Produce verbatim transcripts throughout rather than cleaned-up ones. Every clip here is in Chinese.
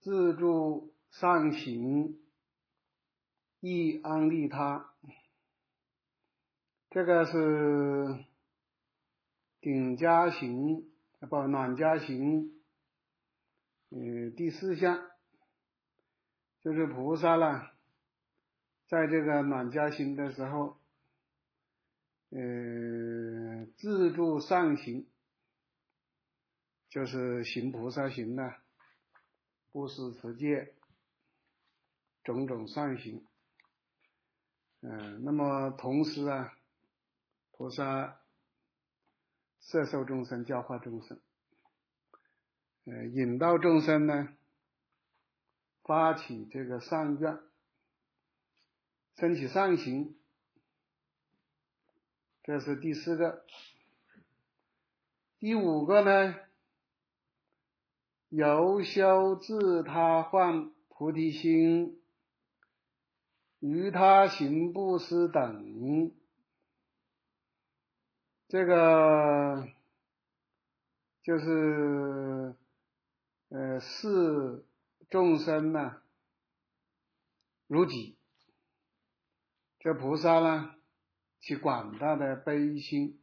自助上行，亦安利他。这个是顶加行，不暖加行，呃，第四项就是菩萨了，在这个暖加行的时候，呃，自助上行，就是行菩萨行了，布施持戒，种种善行。嗯、呃，那么同时啊，菩萨摄受众生，教化众生，呃，引导众生呢，发起这个善愿，升起善行，这是第四个。第五个呢，由修自他换菩提心，于他行布施等。这个就是呃视众生呢如己，这菩萨呢其广大的悲心，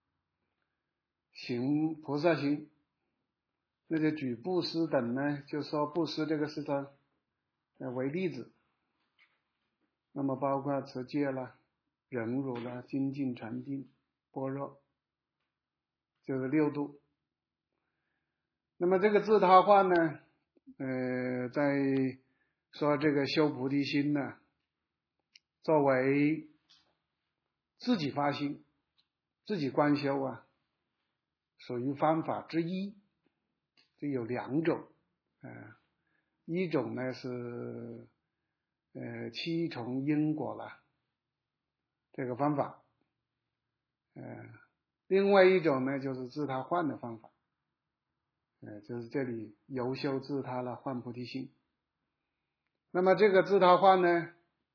行菩萨行，那就举布施等呢，就说布施这个事情呃为例子，那么包括持戒啦、忍辱啦、精进禅定、般若，就是六度。那么这个自他换呢，呃，在说这个修菩提心呢，作为自己发心、自己观修啊，属于方法之一。这有两种，呃，一种呢是呃七重因果了这个方法，呃，另外一种呢就是自他换的方法，呃，就是这里由修自他了，换菩提心。那么这个自他换呢，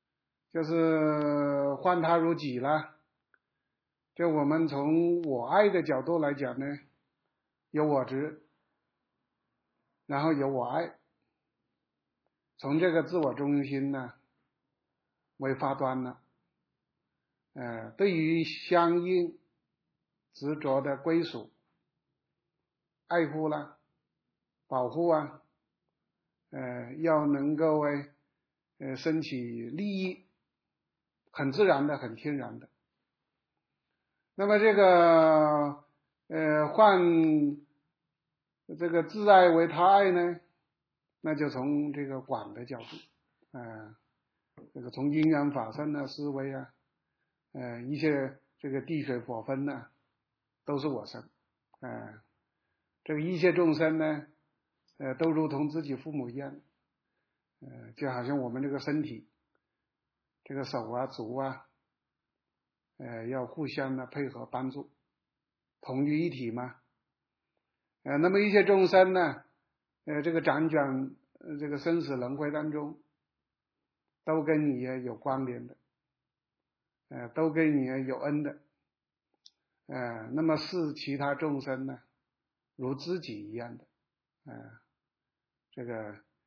就是换他如己了。就我们从我爱的角度来讲呢，有我执，然后有我爱，从这个自我中心呢为发端了。呃，对于相应执着的归属、爱护啦、保护啊，呃，要能够为呃升起利益，很自然的，很天然的。那么这个呃换这个自爱为他爱呢，那就从这个广的角度，呃，这个从因缘法身啊、思维啊，呃，一切这个地水火风呢，都是我生，呃，这个一切众生呢，呃，都如同自己父母一样，呃，就好像我们这个身体，这个手啊、足啊，呃，要互相的配合帮助，同于一体嘛。呃，那么一切众生呢，呃，这个辗转呃这个生死轮回当中，都跟你有关联的，呃，都跟你有恩的，呃，那么视其他众生呢，如自己一样的，呃，这个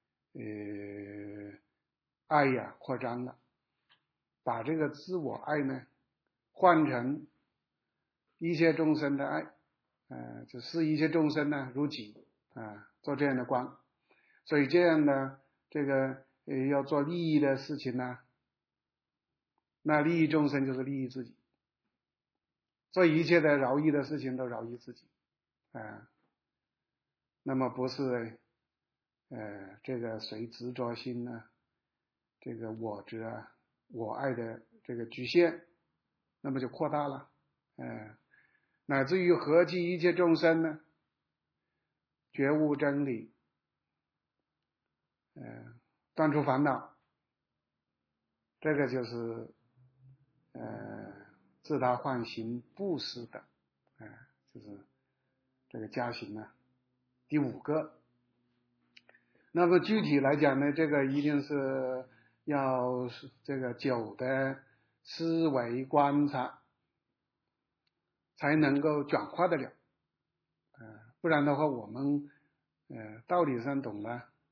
呃爱呀扩张了，把这个自我爱呢换成一切众生的爱，呃，就视一切众生呢如己啊、呃，做这样的观。所以这样的这个呃要做利益的事情呢，那利益众生就是利益自己，做一切的饶益的事情都饶益自己，啊、呃，那么不是呃这个随执着心呢，这个我执啊、我爱的这个局限，那么就扩大了，呃，乃至于合计一切众生呢，觉悟真理，呃，断除烦恼，这个就是呃自他换行布施的，呃，就是这个加行呢，第五个。那么具体来讲呢，这个一定是要这个久的思维观察才能够转化得了，呃，不然的话我们呃道理上懂了，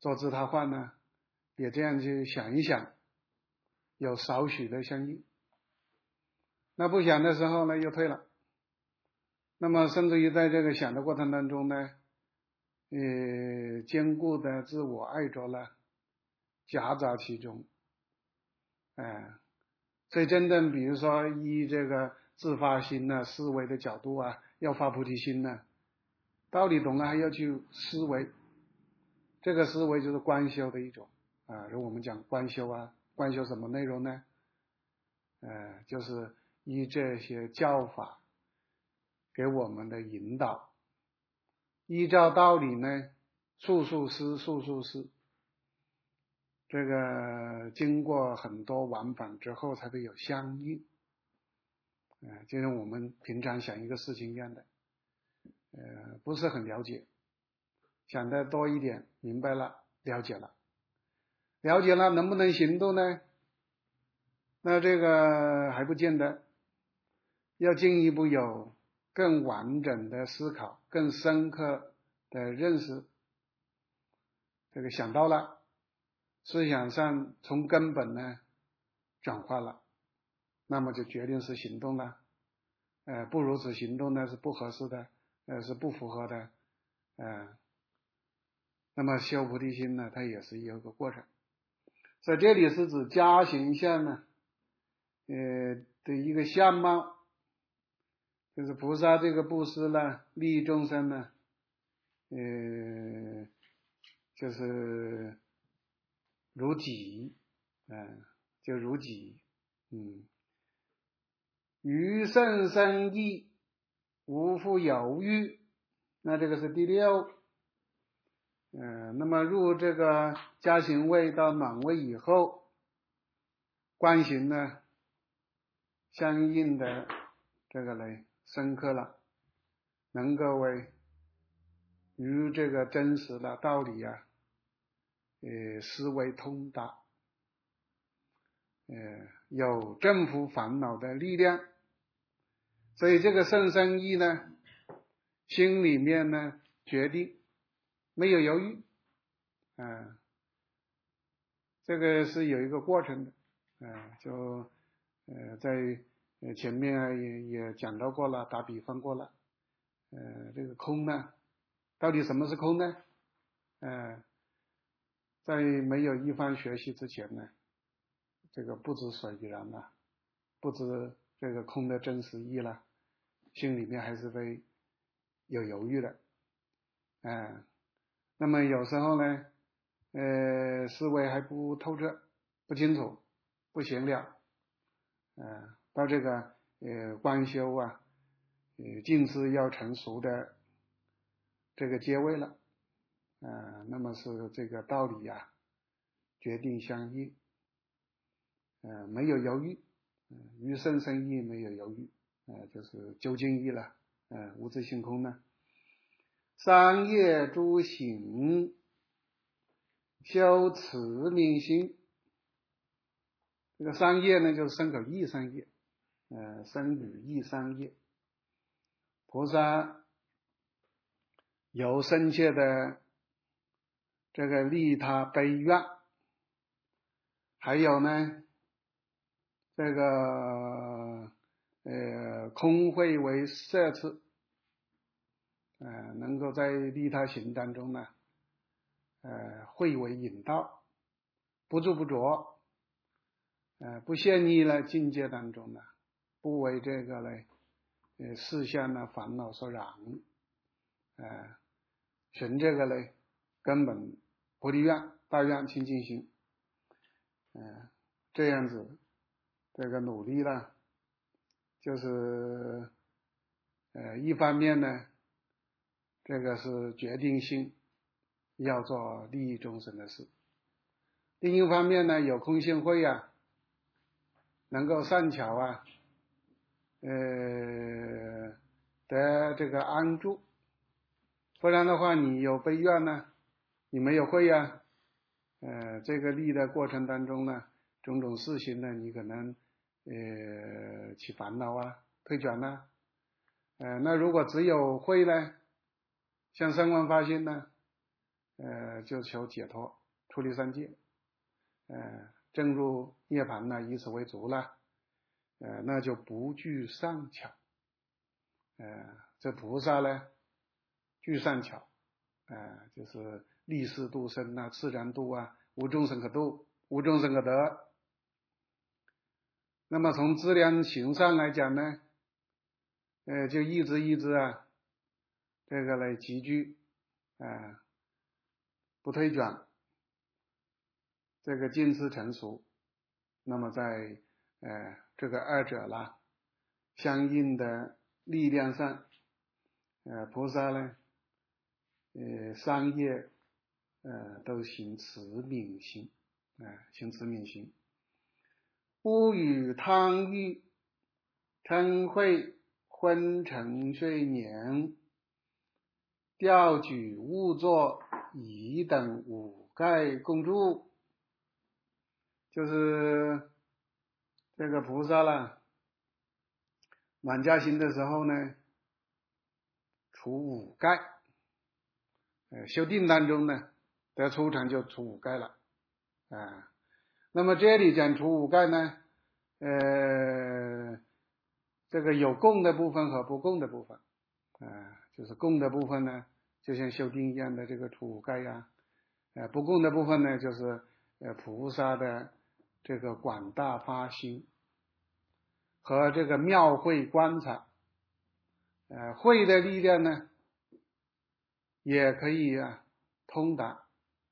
做自他换呢，也这样去想一想，有少许的相应。那不想的时候呢，又退了。那么甚至于在这个想的过程当中呢，呃，坚固的自我爱着呢，夹杂其中。哎、呃，所以真正比如说依这个自发心呢、思维的角度啊，要发菩提心呢，道理懂了还要去思维。这个思维就是观修的一种啊。如果我们讲观修啊，观修什么内容呢？呃，就是依这些教法给我们的引导，依照道理呢，速速思，速速思。这个经过很多往返之后，才会有相应。呃，就像我们平常想一个事情一样的，呃，不是很了解，想得多一点，明白了，了解了，了解了，能不能行动呢？那这个还不见得，要进一步有更完整的思考，更深刻的认识。这个想到了，思想上从根本呢转化了，那么就决定是行动了。呃，不如此行动呢是不合适的，呃，是不符合的，呃，那么修菩提心呢，它也是有个过程。在这里是指加行相呢，呃的一个相貌，就是菩萨这个布施呢，利益众生呢，呃，就是如己，嗯、呃，就如己，嗯，于甚深义，无复犹豫。那这个是第六。嗯、呃，那么入这个加行位到暖位以后，观行呢，相应的这个呢深刻了，能够为与这个真实的道理啊，呃，思维通达，呃，有征服烦恼的力量。所以这个甚深义呢，心里面呢决定，没有犹豫，啊、呃，这个是有一个过程的，啊、呃，就呃在前面啊也也讲到过了，打比方过了，呃，这个空呢，到底什么是空呢？呃，在没有一番学习之前呢，这个不知所以然了，不知这个空的真实意了，心里面还是会有犹豫的，嗯、呃，那么有时候呢，呃，思维还不透彻，不清楚，不显了，呃，到这个呃观修啊，呃境智要成熟的这个阶位了，呃，那么是这个道理啊，决定相应，呃，没有犹豫，呃，于甚深义没有犹豫，呃，就是究竟义了，呃，无自性空呢。三业诸行，修持明心。这个三业呢，就是身口意三业，呃，身语意三业。菩萨有深切的这个利他悲愿，还有呢，这个呃空慧为摄持，呃，能够在利他行当中呢，呃，慧为引导，不住不着，呃，不陷溺了境界当中呢，不为这个呢，呃，事项呢烦恼所扰，呃，循这个呢根本菩提愿大愿清净心，呃，这样子这个努力呢，就是呃一方面呢，这个是决定性要做利益众生的事，另一方面呢，有空性慧啊，能够善巧啊，呃，得这个安住，不然的话，你有悲愿呢，你没有慧啊，呃，这个利的过程当中呢，种种事情呢，你可能呃起烦恼啊，退转呐、啊，呃，那如果只有慧呢，像声闻发心呢，呃，就求解脱， 出离三界，呃，正入涅槃呢，以此为足了，呃，那就不惧上巧，呃，这菩萨呢，具善巧，呃，就是立世度生啊，自然度啊，无众生可度，无众生可得。那么从资粮行上来讲呢，呃，就一直一直啊，这个来集聚，啊、呃，不退转，这个近似成熟。那么在呃这个二者啦相应的力量上，呃，菩萨呢，呃，三业呃都行慈悯行，啊、呃，行慈悯行，不与贪欲、嗔恚、昏沉睡眠、调举误作疑等五盖共住，就是这个菩萨啦，满驾行的时候呢，除五盖，呃，修定当中呢，得出场就除五盖了，啊、呃，那么这里讲除五盖呢，呃，这个有共的部分和不共的部分，啊、呃，就是共的部分呢，就像修定一样的这个除五盖呀，呃，不共的部分呢，就是呃菩萨的这个广大发心和这个妙慧观察，呃，慧的力量呢，也可以啊通达，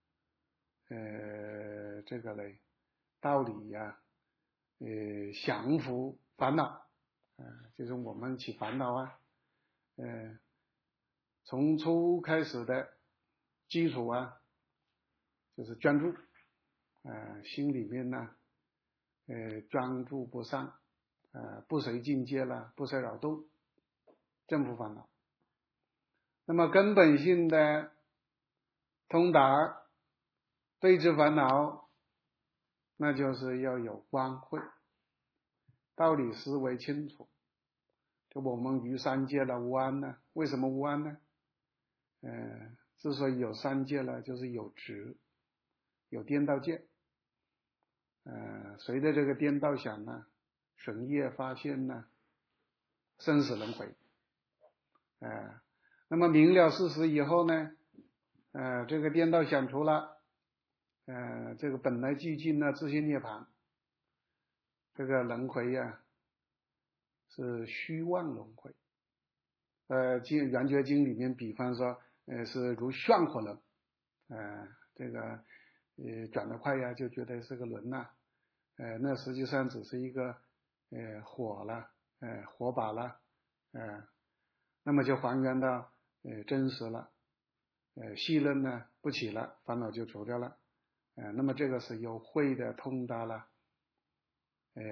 呃，这个嘞道理呀、啊，呃，降伏烦恼，呃，就是我们起烦恼啊，呃，从初开始的基础啊，就是专注，呃，心里面呢，呃，专注不上，呃，不随境界了，不受扰动，正负烦恼。那么根本性的通达对治烦恼，那就是要有观慧，道理思维清楚。就我们于三界了无安呢？为什么无安呢？呃，之所以有三界了，就是有执，有颠倒见。呃，随着这个颠倒想呢，损业发现呢，生死轮回。呃，那么明了事实以后呢，呃，这个颠倒想除了，呃，这个本来寂静呢，自性涅槃，这个轮回呀、啊，是虚妄轮回。呃，经圆觉经里面比方说，呃，是如旋火轮，呃，这个呃转得快呀，就觉得是个轮呐、啊，呃，那实际上只是一个呃火了，呃火把了，呃，那么就还原到呃真实了，呃细论呢不起了，烦恼就除掉了，呃，那么这个是有慧的通达了，呃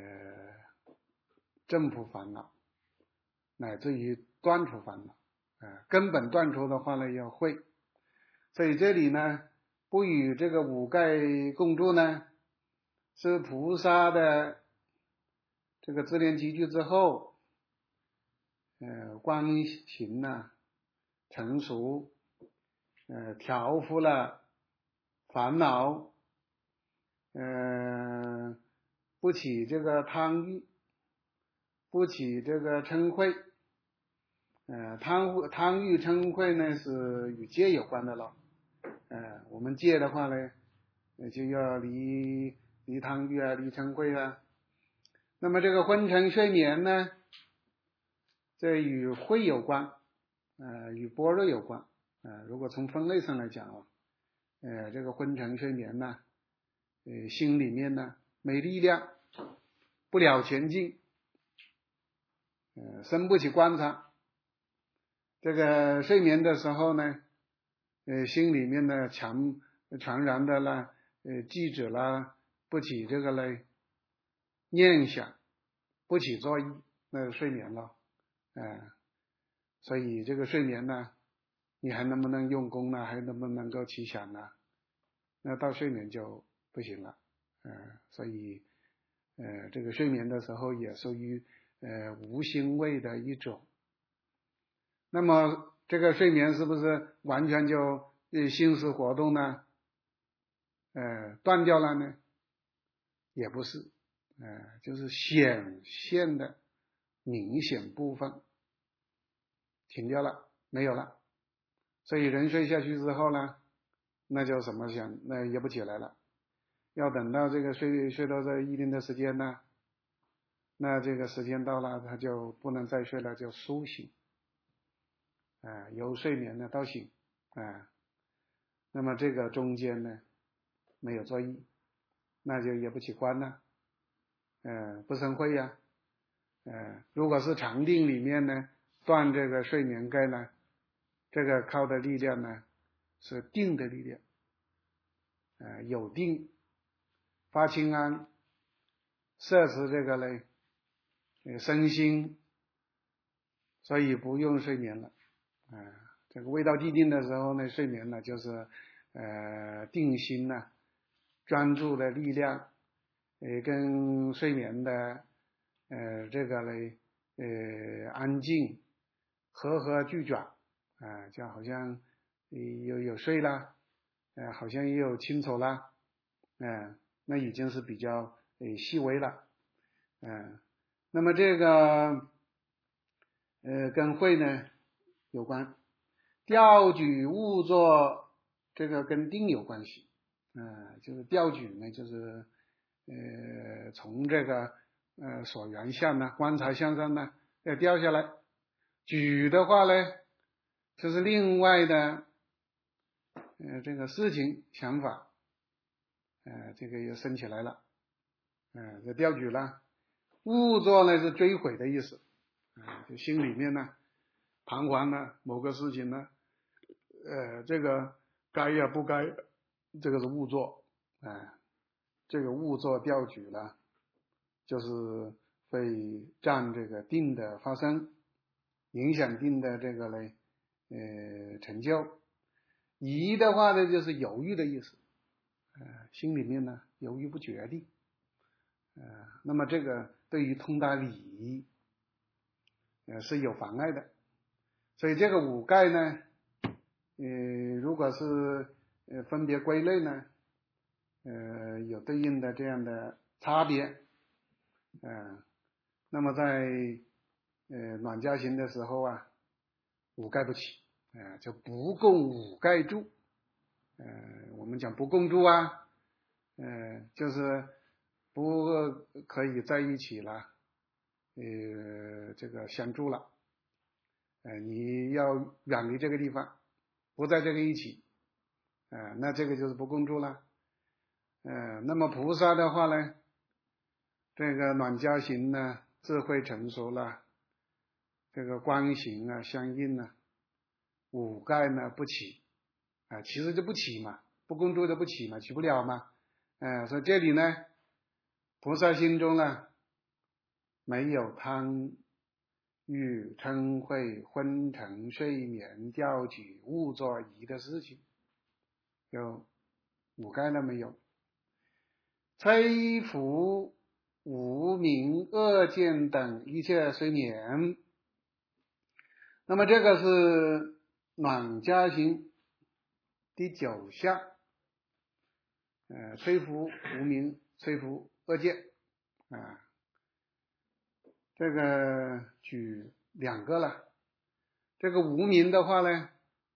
正负烦恼，乃至于断除烦恼，呃，根本断除的话呢要慧，所以这里呢不与这个五盖共住呢，是菩萨的这个自恋集聚之后，呃，观行呢成熟，呃，调伏了烦恼，呃，不起这个贪欲，不起这个嗔恚，呃，贪贪欲嗔恚呢是与戒有关的了，呃，我们戒的话呢，就要离离贪欲啊，离嗔恚啊。那么这个昏沉睡眠呢，这与慧有关，呃，与般若有关，呃，如果从分类上来讲啊，呃，这个昏沉睡眠呢，呃，心里面呢没力量，不了前进，呃，生不起观察。这个睡眠的时候呢，呃，心里面呢强全然的啦，呃，记止啦，不起这个嘞念想，不起作意，那睡眠了，呃，所以这个睡眠呢，你还能不能用功呢？还能不能够起想呢？那到睡眠就不行了，呃，所以呃，这个睡眠的时候也属于呃无心位的一种。那么这个睡眠是不是完全就呃心思活动呢？ 呃断掉了呢？也不是，呃就是显现的明显部分停掉了，没有了。所以人睡下去之后呢，那就什么想，那也不起来了。要等到这个睡睡到这一定的时间呢，那这个时间到了，他就不能再睡了，就苏醒，啊、呃，由睡眠呢到醒，啊、呃，那么这个中间呢没有作意，那就也不起观了，呃，不生慧呀，呃，如果是禅定里面呢断这个睡眠盖呢，这个靠的力量呢是定的力量，呃，有定发清安，摄持这个呢身心，所以不用睡眠了，啊、呃，这个未到地定的时候呢，睡眠呢就是呃定心呢、啊、专注的力量，呃跟睡眠的呃这个呢呃安静和合俱转，啊、呃，就好像有有睡了，呃好像也有清楚了，嗯、呃，那已经是比较呃细微了，嗯、呃，那么这个呃跟慧呢有关，调举误作这个跟定有关系，呃就是调举呢就是呃从这个呃所缘相呢观察相上呢要掉下来，举的话呢就是另外的呃这个事情想法，呃这个又升起来了，呃这调举了。误作呢是追悔的意思，啊、呃、就心里面呢彷徨呢某个事情呢呃这个该呀不该，这个是误作，啊、呃、这个误作调举了，就是会占这个定的发生，影响定的这个呢呃成就。疑的话呢就是犹豫的意思，呃心里面呢犹豫不决定，呃那么这个对于通达理呃是有妨碍的。所以这个五盖呢呃如果是呃分别归类呢呃有对应的这样的差别，呃那么在呃暖家行的时候啊，五盖不起，呃就不共五盖住，呃我们讲不共住啊，呃就是不可以在一起了，呃这个相住了，呃你要远离这个地方，不在这个一起，呃那这个就是不共住了。呃那么菩萨的话呢，这个暖家行呢智慧成熟了，这个观行啊相应呢，五盖呢不起，啊、呃、其实就不起嘛，不共住就不起嘛，起不了嘛，呃所以这里呢菩萨心中呢没有贪欲嗔恚昏沉睡眠调举误作疑的事情，就五盖呢没有，摧伏无明恶见等一切随眠。那么这个是暖家行第九项，呃，摧伏无明，摧伏恶见，啊、呃，这个举两个了。这个无明的话呢，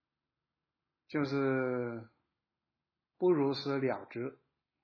就是不如实了知，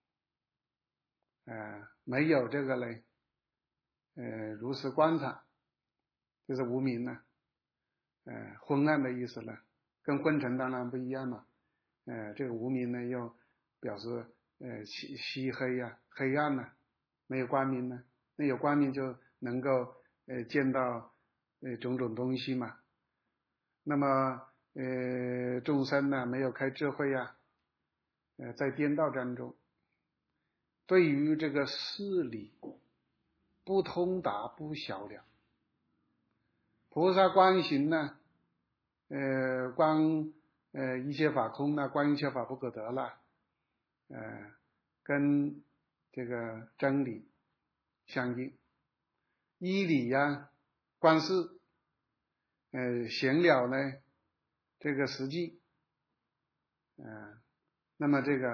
呃，没有这个呢，呃，如实观察，就是无明呢，呃，昏暗的意思了，跟昏沉当然不一样了，呃，这个无明呢又表示呃漆漆黑呀、啊、黑暗呢、啊，没有光明呢，那有光明就能够呃见到呃种种东西嘛。那么呃众生呢没有开智慧呀、啊，呃在颠倒当中，对于这个事理不通达不晓了。菩萨观行呢，呃观呃一切法空呢，观一切法不可得了，呃跟这个真理相应，依理呀、啊、观事，呃显了呢这个实际，呃那么这个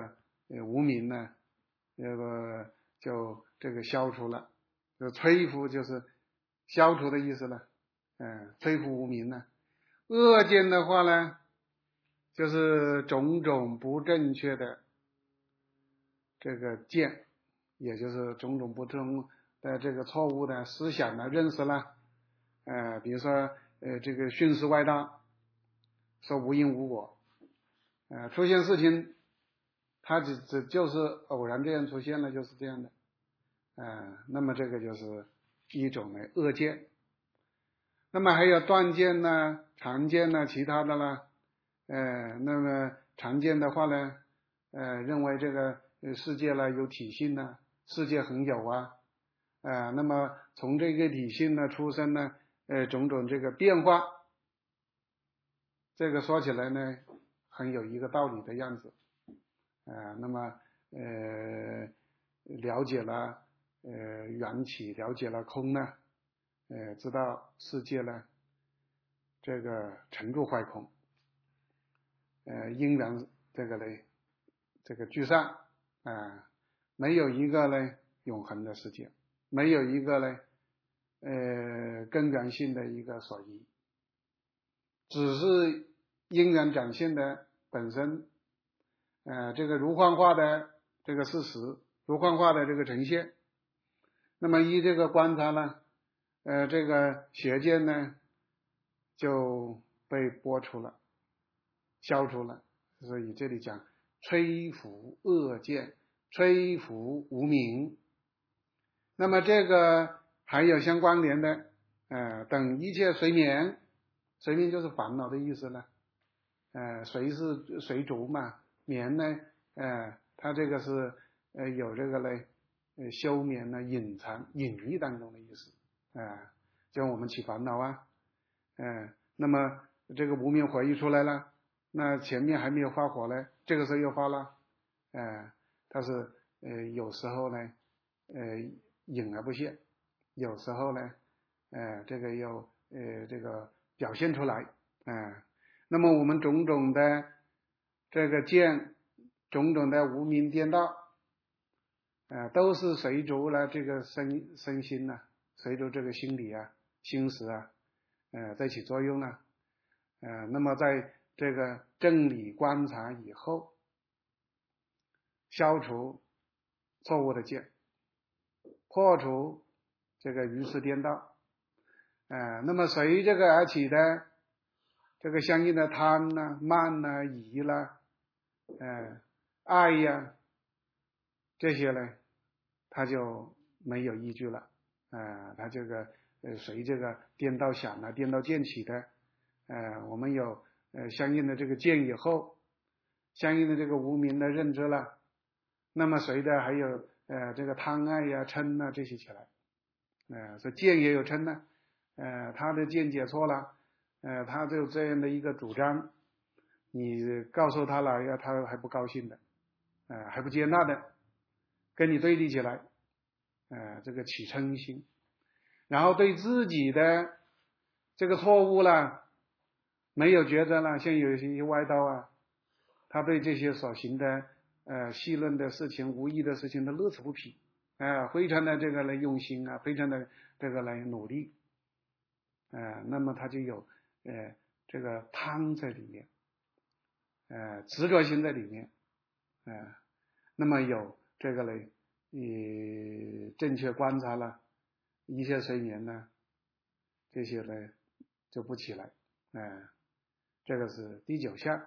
呃无明呢，这个就这个消除了，就摧伏就是消除的意思了，嗯，摧伏无明呢。恶见的话呢，就是种种不正确的这个见，也就是种种不正的这个错误的思想的认识了，呃，比如说呃这个徇私外大，说无因无果，呃，出现事情，它只只就是偶然这样出现了，就是这样的，呃，那么这个就是一种的恶见。那么还有断见呢、常见呢、其他的啦，呃，那么常见的话呢，呃，认为这个世界呢有体性呢，世界很有啊，呃，那么从这个体性呢出生呢，呃，种种这个变化，这个说起来呢，很有一个道理的样子，呃，那么呃，了解了呃缘起，了解了空呢，呃，知道世界呢，这个成住坏空，呃，因缘这个呢，这个聚散，啊、呃，没有一个呢永恒的世界，没有一个呢，呃，根源性的一个所依，只是因缘展现的本身，呃，这个如幻化的这个事实，如幻化的这个呈现。那么依这个观察呢，呃，这个邪见呢就被剥除了，消除了。所以这里讲摧伏恶见，摧伏无明。那么这个还有相关联的，呃，等一切随眠，随眠就是烦恼的意思了。呃，随是随逐嘛，眠呢，呃，它这个是呃有这个嘞，呃休眠呢，隐藏隐逸当中的意思，啊、呃，就我们起烦恼啊，嗯、呃，那么这个无明火一出来了，那前面还没有发火呢，这个时候又发了，呃，它是呃有时候呢，呃隐而不现，有时候呢，呃这个又呃这个表现出来，啊、呃。那么我们种种的这个见，种种的无明颠倒，呃，都是随着了这个身身心呐、啊，随着这个心理啊、心识啊，呃，在起作用啊，呃，那么在这个正理观察以后，消除错误的见，破除这个愚痴颠倒，呃，那么随这个而起的。这个相应的贪呐、慢呐、疑啦、呃、爱呀，这些呢，它就没有依据了，呃，它这个呃随这个颠倒想啊、颠倒见起的，呃，我们有呃相应的这个见以后，相应的这个无明的认知了，那么随着还有呃这个贪爱呀、嗔呐这些起来，呃，说见也有嗔呢，呃，他的见解错了。呃，他就这样的一个主张，你告诉他了，要他还不高兴的，呃，还不接纳的，跟你对立起来，呃，这个起嗔心，然后对自己的这个错误了，没有觉得了，像有一些外道啊，他对这些所行的呃戏论的事情、无益的事情都乐此不疲，啊、呃，非常的这个来用心啊，非常的这个来努力，呃，那么他就有。呃，这个贪在里面，呃，执着心在里面，呃，那么有这个呢，你正确观察了，一切随缘呢，这些呢就不起来，呃，这个是第九项，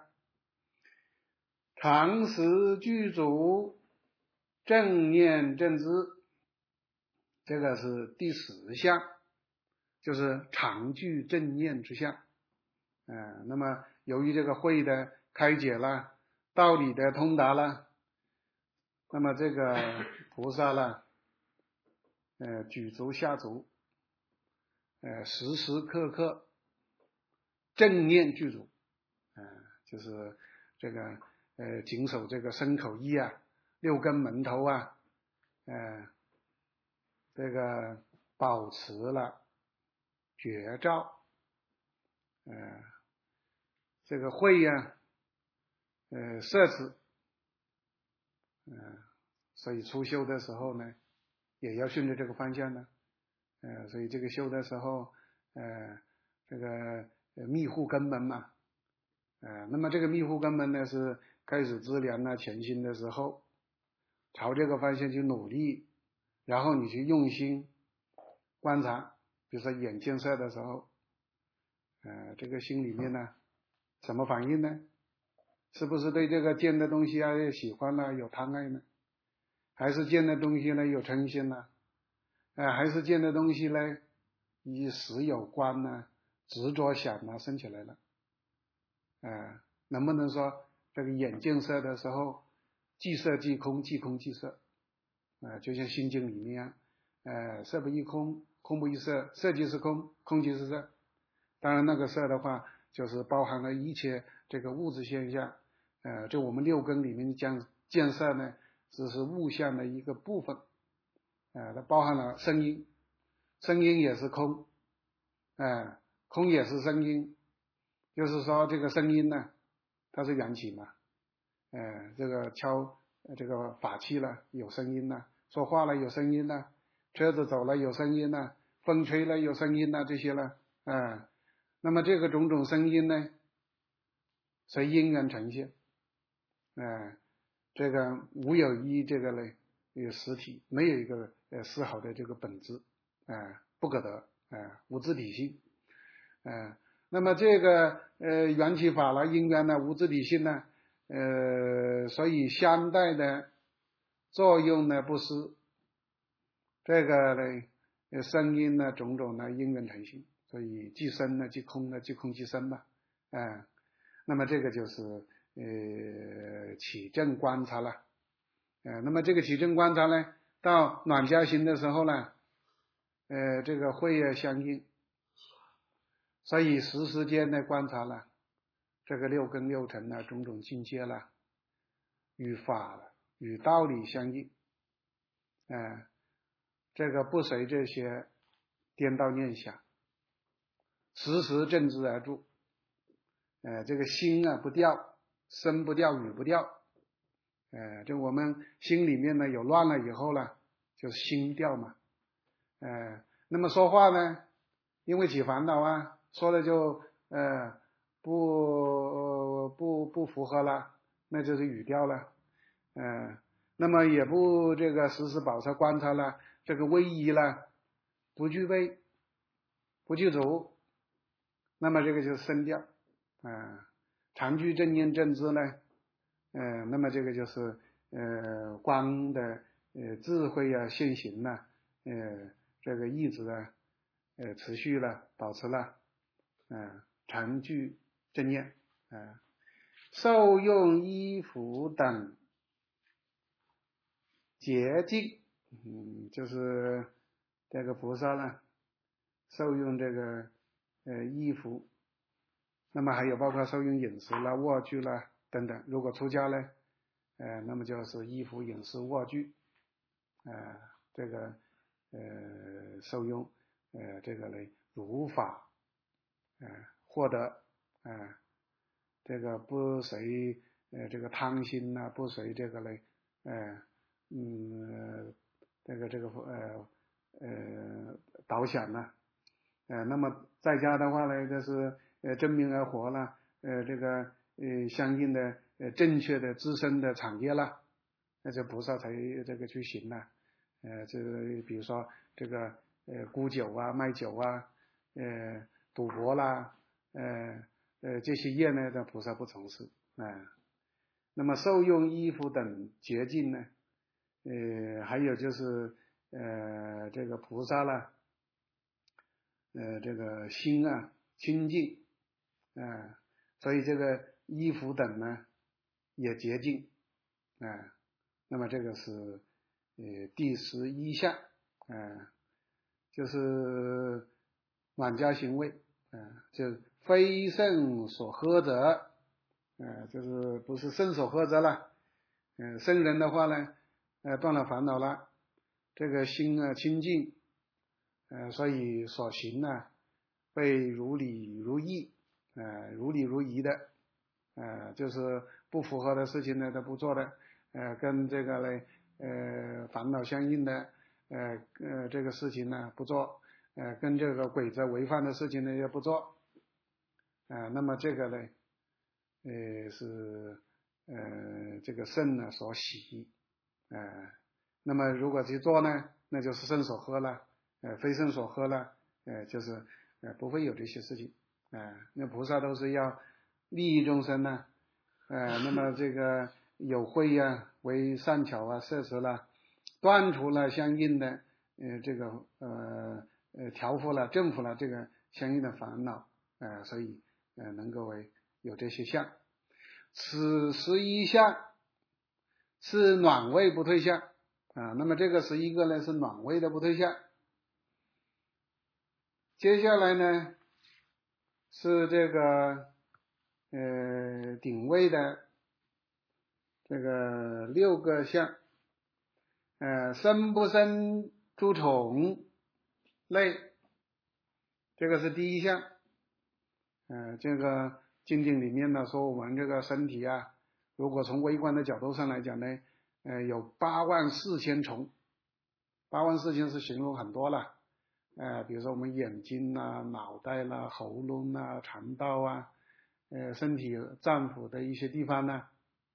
常识具足，正念正知，这个是第十项，就是常具正念之相。呃，那么由于这个慧的开解了，道理的通达了，那么这个菩萨了，呃，举足下足，呃，时时刻刻正念具足，呃，就是这个呃，谨守这个身口意啊，六根门头啊，呃，这个保持了觉照，呃，这个慧呀、啊，呃，摄持。 嗯、呃，所以初修的时候呢，也要顺着这个方向呢，呃，所以这个修的时候，呃，这个呃密护根本嘛，呃，那么这个密护根本呢是开始资粮啊潜心的时候，朝这个方向去努力，然后你去用心观察，比如说眼见色的时候，呃，这个心里面呢什么反应呢？是不是对这个见的东西啊喜欢呢、啊，有贪爱呢？还是见的东西呢有嗔心呢？呃，还是见的东西呢与识有关呢、啊，执着想啊生起来了？呃，能不能说这个眼见色的时候，即色即空，即空即色？呃，就像心经里面一样，呃，色不异空，空不异色，色即是空，空即是色。当然，那个色的话，就是包含了一切这个物质现象。呃，就我们六根里面讲见色呢，只是物象的一个部分。呃，它包含了声音，声音也是空，呃，空也是声音。就是说，这个声音呢，它是缘起嘛，呃，这个敲这个法器了有声音了，说话了有声音了，车子走了有声音了，风吹了有声音了，这些了，啊、呃，那么这个种种声音呢，随因缘呈现，啊、呃，这个无有一这个呢一个实体，没有一个呃丝毫的这个本质，啊、呃，不可得，啊、呃，无自体性，啊、呃，那么这个呃缘起法了，因缘呢，无自体性呢，呃，所以相待的作用呢不是这个呢，声音呢种种呢因缘成性，所以即生呢即空呢即空即生嘛，啊、呃，那么这个就是呃起正观察了，呃，那么这个起正观察呢，到暖家行的时候呢，呃，这个会业相应，所以时时间的观察了这个六根六尘呢种种境界了，与法与道理相应，呃，这个不随这些颠倒念想，时时正知而住，呃，这个心啊不掉，身不掉，语不掉，呃，就我们心里面呢有乱了以后呢，就是心掉嘛，呃，那么说话呢，因为起烦恼啊，说了就呃不不不符合了，那就是语掉了，呃，那么也不这个时时保持观察了，这个威仪了不具备，不具足，那么这个就是声调，啊、呃，常居正念正知呢，呃，那么这个就是呃光的呃智慧啊现行呢，呃这个一直啊呃持续了保持了，呃常居正念，啊、呃，受用衣服等洁净，嗯，就是这个菩萨呢受用这个呃衣服，那么还有包括受用饮食啦、卧具啦等等。如果出家呢，呃，那么就是衣服、饮食、卧具，呃，这个呃受用呃这个呢如法，呃获得，呃这个不随呃这个贪心呐、啊，不随这个呢呃嗯这个这个呃呃导想呢、啊，呃那么在家的话呢，就是呃真明而活了，呃这个呃相应的呃正确的自身的产业了，那这菩萨才这个去行了，呃这个比如说这个呃沽酒啊、卖酒啊、呃赌博啦、呃呃这些业呢，这菩萨不从事啊、呃。那么受用衣服等洁净呢，呃还有就是呃这个菩萨啦，呃这个心啊清净啊、呃，所以这个衣服等呢也洁净啊、呃。那么这个是呃第十一项啊、呃，就是满家行为啊、呃，就是非圣所呵责，呃，就是不是圣所呵责了，嗯、呃，圣人的话呢，呃，断了烦恼了，这个心啊清净，呃，所以所行呢，被如理如意，呃，如理如仪的，呃，就是不符合的事情呢，他不做的， 呃跟这个呢呃烦恼相应的呃呃这个事情呢不做，呃跟这个规则违反的事情呢也不做，呃那么这个呢呃是呃这个肾呢所喜，呃那么如果去做呢，那就是肾所喝了，呃非肾所喝了，呃就是呃不会有这些事情，呃那菩萨都是要利益众生呢，呃那么这个有慧呀，为善巧啊摄持了，断除了相应的呃这个呃呃调伏了正伏了这个相应的烦恼，呃所以呃能够为有这些相，此十一相是暖胃不退相啊，那么这个十一个呢是暖胃的不退相。接下来呢是这个呃顶胃的这个六个相，呃生不生诸虫类，这个是第一项。呃这个经典里面呢说我们这个身体啊，如果从微观的角度上来讲呢，呃有八万四千虫，八万四千是形容很多了，呃比如说我们眼睛啦、脑袋啦、喉咙啦、肠道啊，呃身体脏腑的一些地方呢，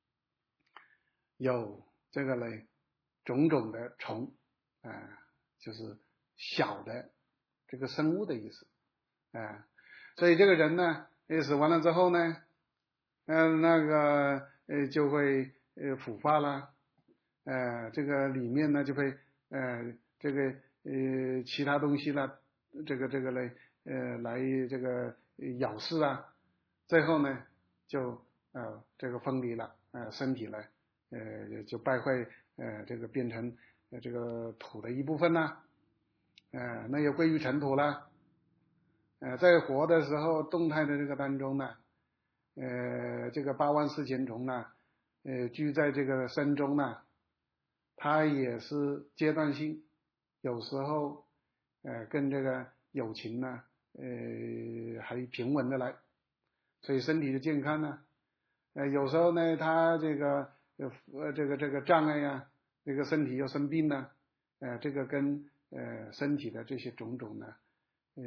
有这个嘞种种的虫，啊、呃、就是小的这个生物的意思，啊、呃、所以这个人呢死完了之后呢，嗯、呃、那个呃就会呃腐化了，呃这个里面呢就会呃这个呃其他东西呢这个这个嘞呃来这个咬噬啊，最后呢就呃这个分离了，呃身体呢呃就败坏，呃这个变成呃这个土的一部分啦，呃那也归于尘土了。呃在活的时候动态的这个当中呢，呃这个八万四千虫呢呃居在这个身中呢，它也是阶段性，有时候呃跟这个友情呢呃还平稳的来，所以身体的健康呢呃有时候呢它这个呃这个这个障碍呀，这个身体又生病呢，呃这个跟呃身体的这些种种呢呃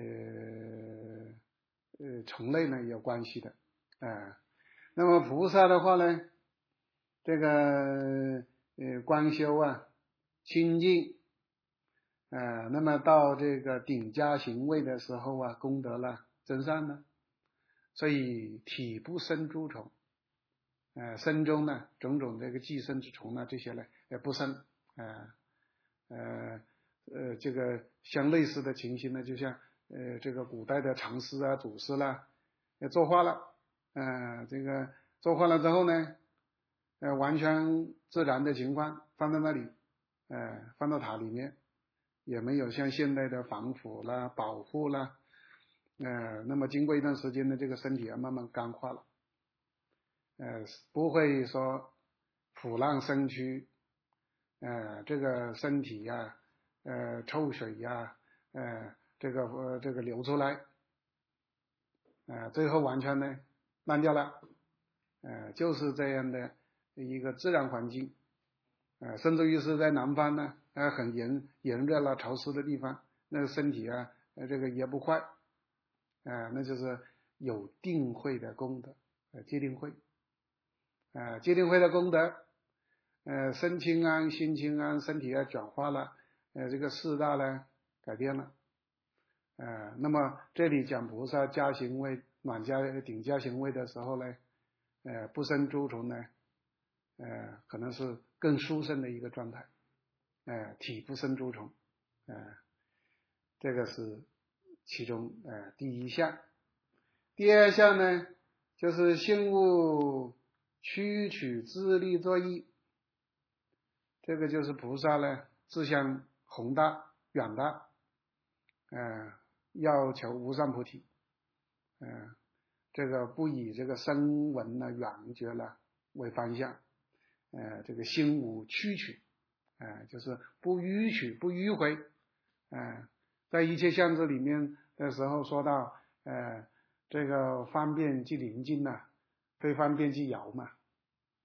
呃虫类呢有关系的，啊、呃、那么菩萨的话呢，这个呃观修啊清净，呃那么到这个顶家行位的时候啊，功德了增上呢，所以体不生诸虫，呃身中呢种种这个寄生之虫呢这些呢也不生，呃呃呃这个相类似的情形呢，就像呃这个古代的禅师啊祖师啦也作化了，呃这个作化了之后呢，呃完全自然的情况放在那里，呃放到塔里面，也没有像现代的防腐啦保护啦，呃那么经过一段时间呢，这个身体啊慢慢干化了，呃不会说腐烂身躯，呃这个身体呀、啊、呃臭水呀、啊、呃这个呃这个流出来，呃最后完全呢烂掉了，呃就是这样的一个自然环境，呃甚至于是在南方呢，呃很炎炎热了潮湿的地方，那个身体啊呃这个也不坏，呃那就是有定慧的功德，呃戒定慧，呃戒定慧的功德，呃身清安心清安，身体啊转化了，呃这个四大呢改变了，呃那么这里讲菩萨加行位暖加顶加行位的时候呢，呃不生诸虫呢，呃可能是更殊胜的一个状态，呃体不生诸虫，呃这个是其中呃第一项。第二项呢就是心无屈曲自利作意，这个就是菩萨呢志向宏大远大，呃要求无上菩提，呃这个不以这个声闻呢缘觉了为方向，呃这个心无屈曲，呃就是不迂曲不迂回，呃在一切相子里面的时候说到，呃这个方便即临近呐、啊，非方便即遥嘛，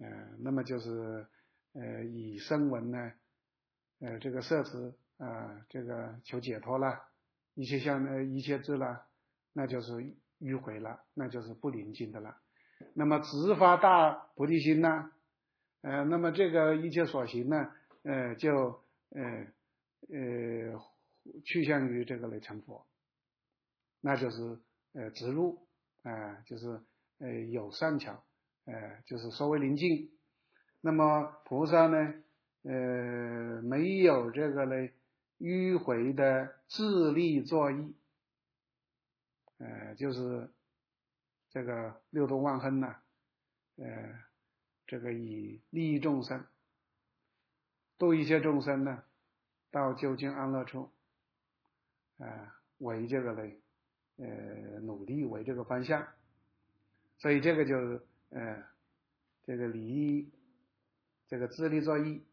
呃，那么就是呃以声闻呢，呃这个摄持啊、呃，这个求解脱了，一切相呃一切智了，那就是迂回了，那就是不临近的了。那么直发大菩提心呢，呃，那么这个一切所行呢，呃，就呃呃趋向于这个来成佛，那就是呃直入啊、呃，就是呃有善巧，呃，就是所谓临近。那么菩萨呢，呃，没有这个呢迂回的自力作意，呃，就是这个六度万恒呐，呃，这个以利益众生，度一切众生呢，到究竟安乐处，啊、呃，为这个呢，呃，努力为这个方向，所以这个就是呃，这个离这个自力作意。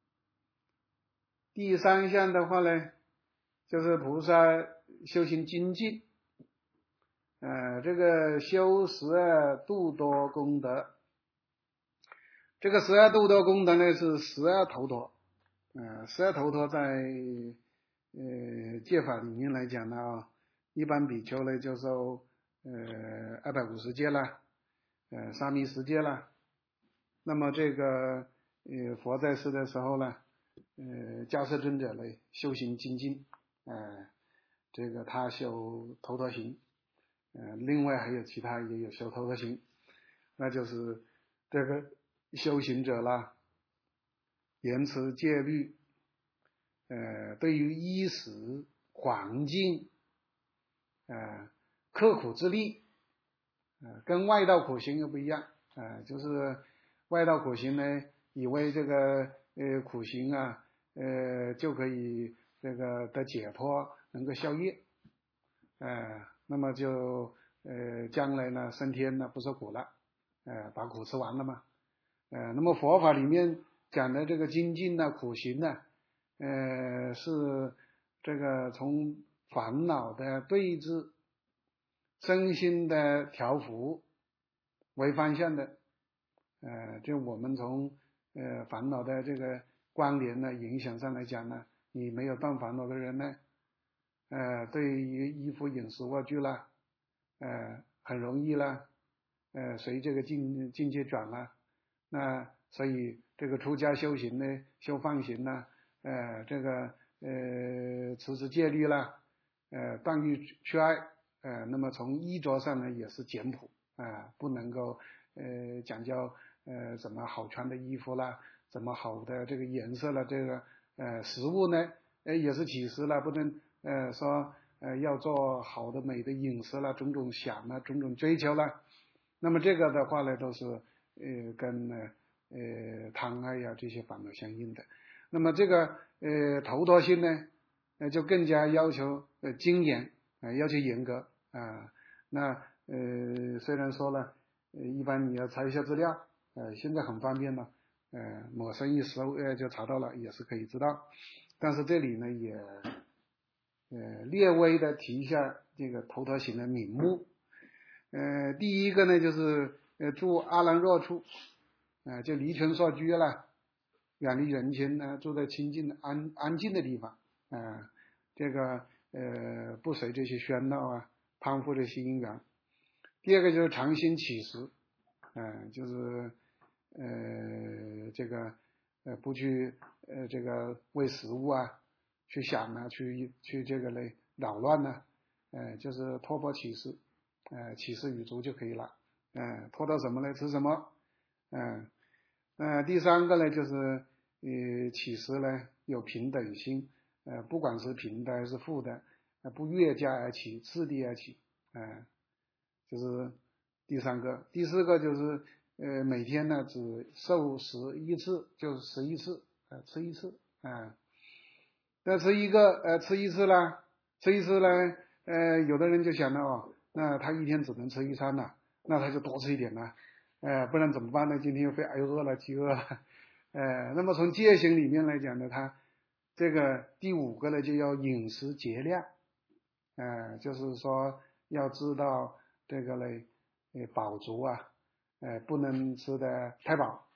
第三项的话呢，就是菩萨修行精进，呃，这个修十二度多功德，这个十二度多功德呢是十二头陀，呃，十二头陀在呃戒法里面来讲呢啊，一般比丘呢就受呃二百五十戒啦，呃沙弥十戒啦，那么这个呃佛在世的时候呢，呃迦叶尊者呢修行精进，呃这个他修头陀行，呃另外还有其他也有修头陀行，那就是这个修行者啦，严持戒律，呃对于衣食环境，呃刻苦自立，呃跟外道苦行又不一样，呃就是外道苦行呢，以为这个呃苦行啊，呃就可以这个得解脱，能够消业，呃那么就呃将来呢升天呢不受苦了，呃把苦吃完了嘛，呃那么佛法里面讲的这个精进呢苦行呢，呃是这个从烦恼的对治，身心的调伏为方向的，呃，就我们从呃烦恼的这个关联呢影响上来讲呢，你没有断烦恼的人呢，呃，对于衣服饮食卧具啦，呃，很容易啦，呃，随这个境境界转了，那所以这个出家修行呢，修放行呢，呃，这个呃持持戒律啦，呃，断欲去爱，呃，那么从衣着上呢也是简朴啊、呃，不能够呃讲究呃怎么好穿的衣服啦，怎么好的这个颜色了，这个呃食物呢，呃也是起食了，不能呃说呃要做好的美的饮食了，种种想了，种种追求了，那么这个的话呢，都是呃跟呃呃贪爱呀这些烦恼相应的。那么这个呃头陀心呢，呃就更加要求呃精严啊、呃，要求严格啊、呃。那呃虽然说了，呃一般你要查一下资料，呃现在很方便了，呃某生一搜呃就查到了，也是可以知道。但是这里呢也呃略微的提一下这个头陀行的名目。呃第一个呢就是呃住阿兰若处，啊、呃、就离群所居了。远离人群呢，住在清净的安安静的地方，啊、呃，这个呃不随这些喧闹啊，攀附这些因缘。第二个就是常心起食，呃，就是呃这个呃不去呃这个为食物啊去想啊，去去这个类扰乱呢、啊，呃就是托钵起食，呃起食与足就可以了，呃托到什么呢？吃什么，嗯、呃，呃第三个呢就是呃，起食呢有平等心，呃，不管是平的还是负的，呃，不越加而起，次第而起，呃，就是第三个。第四个就是呃，每天呢只受食一次，就是食一次，呃，吃一次，啊、呃，那吃一个，呃，吃一次啦，吃一次呢，呃，有的人就想到哦，那他一天只能吃一餐了，那他就多吃一点了，呃，不然怎么办呢？今天又非挨饿了，饥饿了。呃，那么从戒行里面来讲呢，它这个第五个呢就要饮食节量，呃，就是说要知道这个嘞，呃，饱足啊，呃，不能吃的太饱，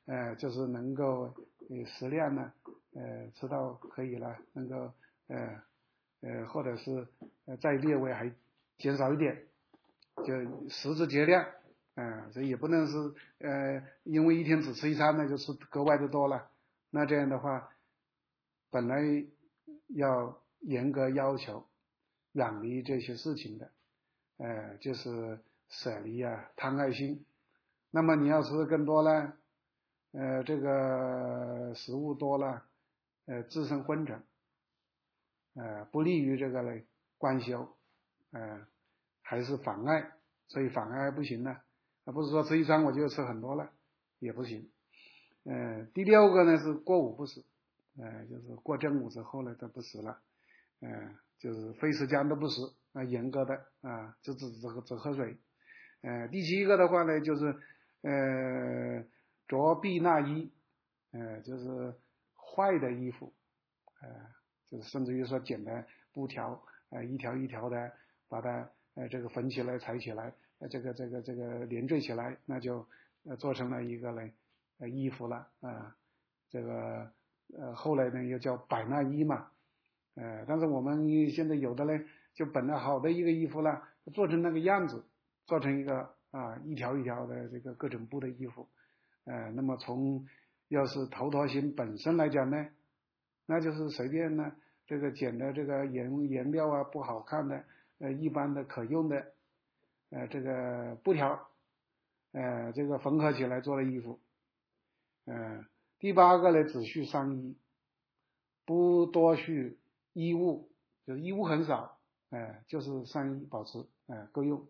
呃，就是能够呃食量呢，呃吃到可以了，能够呃呃或者是呃再略微还减少一点，就食之节量，啊、呃，这也不能是呃因为一天只吃一餐呢就吃格外的多了，那这样的话，本来要严格要求远离这些事情的，呃，就是舍离啊贪爱心。那么你要吃的更多呢，呃，这个食物多了，呃，自身昏沉，呃，不利于这个呢观修，呃，还是妨碍，所以妨碍不行呢，而不是说吃一餐我就吃很多了，也不行。呃，第六个呢是过午不食，呃，就是过正午之后呢都不食了，呃，就是非时间都不食，啊、呃，严格的啊，只只只喝只喝水。呃，第七个的话呢就是呃着避那衣，呃，就是坏的衣服，呃，就是甚至于说剪的布条，呃，一条一条的把它呃这个缝起来、裁起来，呃，这个这个这个连缀起来，那就呃做成了一个呢呃衣服了啊、呃，这个呃后来呢又叫百衲衣嘛，呃，但是我们现在有的呢就本来好的一个衣服了，做成那个样子，做成一个啊一条一条的这个各种布的衣服，呃，那么从要是头陀行本身来讲呢，那就是随便呢，这个剪的这个颜颜料啊不好看的，呃，一般的可用的，呃，这个布条，呃，这个缝合起来做的衣服，呃，第八个呢，只续上衣，不多续衣物，就是衣物很少，呃，就是上衣保持，呃，够用。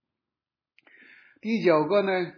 第九个呢，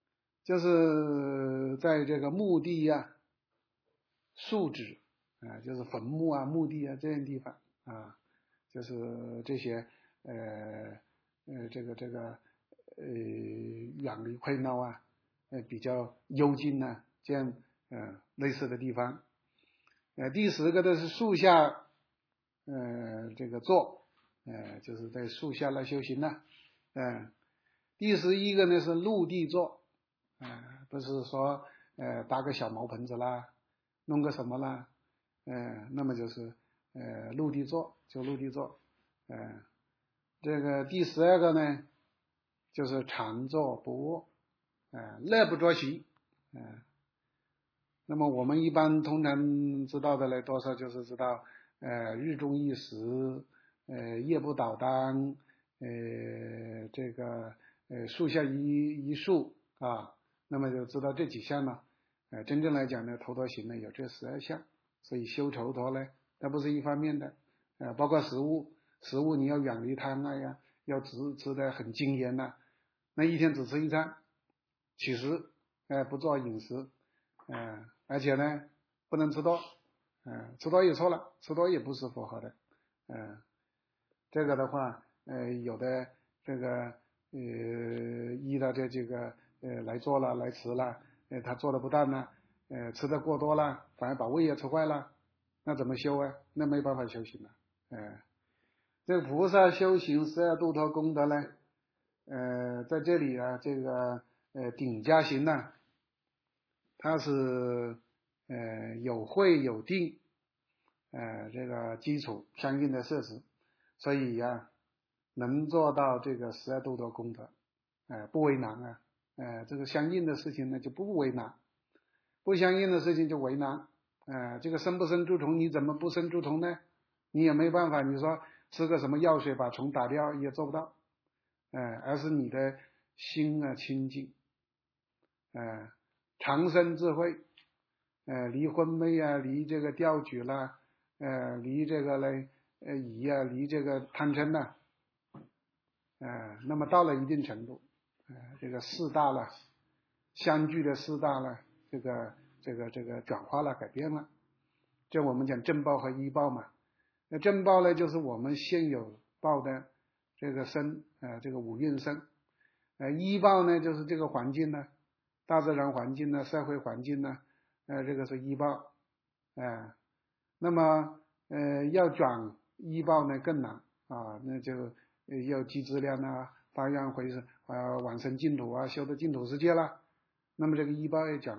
就是在这个墓地呀、树址啊，就是坟墓啊、墓地啊这样地方啊，就是这些呃呃这个这个呃远离喧闹啊，呃比较幽静呐，这样呃类似的地方。呃，第十个的是树下呃这个坐，呃就是在树下来修行呐，嗯、呃。第十一个呢是陆地坐，呃，不是说呃搭个小茅棚子啦，弄个什么啦，呃，那么就是呃陆地坐，就陆地坐，呃，这个第十二个呢就是常坐不卧，呃，乐不作息，呃，那么我们一般通常知道的呢，多少就是知道，呃，日中一时，呃，夜不倒单，呃，这个呃树下一一树啊，那么就知道这几项了。呃，真正来讲呢，头陀行呢有这十二项，所以修头陀呢，它不是一方面的，呃，包括食物，食物你要远离贪爱呀，要吃吃的很精严呐，那一天只吃一餐，其实呃不做饮食，呃，而且呢不能吃多，呃，吃多也错了，吃多也不是符合的，呃，这个的话，呃，有的这个呃依照这这个呃来做了来吃了，呃他做的不当呢，呃吃的过多了，反而把胃也吃坏了，那怎么修啊？那没办法修行了，呃，这个菩萨修行十二度脱功德呢，呃，在这里啊，这个呃顶加行呢，它是呃有慧有定，呃这个基础相应的设施，所以呀、啊，能做到这个十二度脱功德，呃不为难啊，呃这个相应的事情呢就不为难，不相应的事情就为难，呃这个生不生蛀虫，你怎么不生蛀虫呢？你也没办法，你说吃个什么药水把虫打掉也做不到，呃而是你的心啊清净，呃长生智慧，呃离昏昧啊，离这个钓举啦，呃离这个嘞呃疑啊，离这个贪嗔呐，呃那么到了一定程度，呃这个四大了相聚的四大了，这个这个这个转化了改变了，就我们讲正报和依报嘛，那正报呢就是我们现有报的这个身，呃这个五蕴身，呃依报呢就是这个环境呢，大自然环境呢，社会环境呢，呃这个是依报，呃那么呃要转依报呢更难啊，那就要积资粮啊，发愿回啊往生净土啊，修的净土世界啦，那么这个依报要讲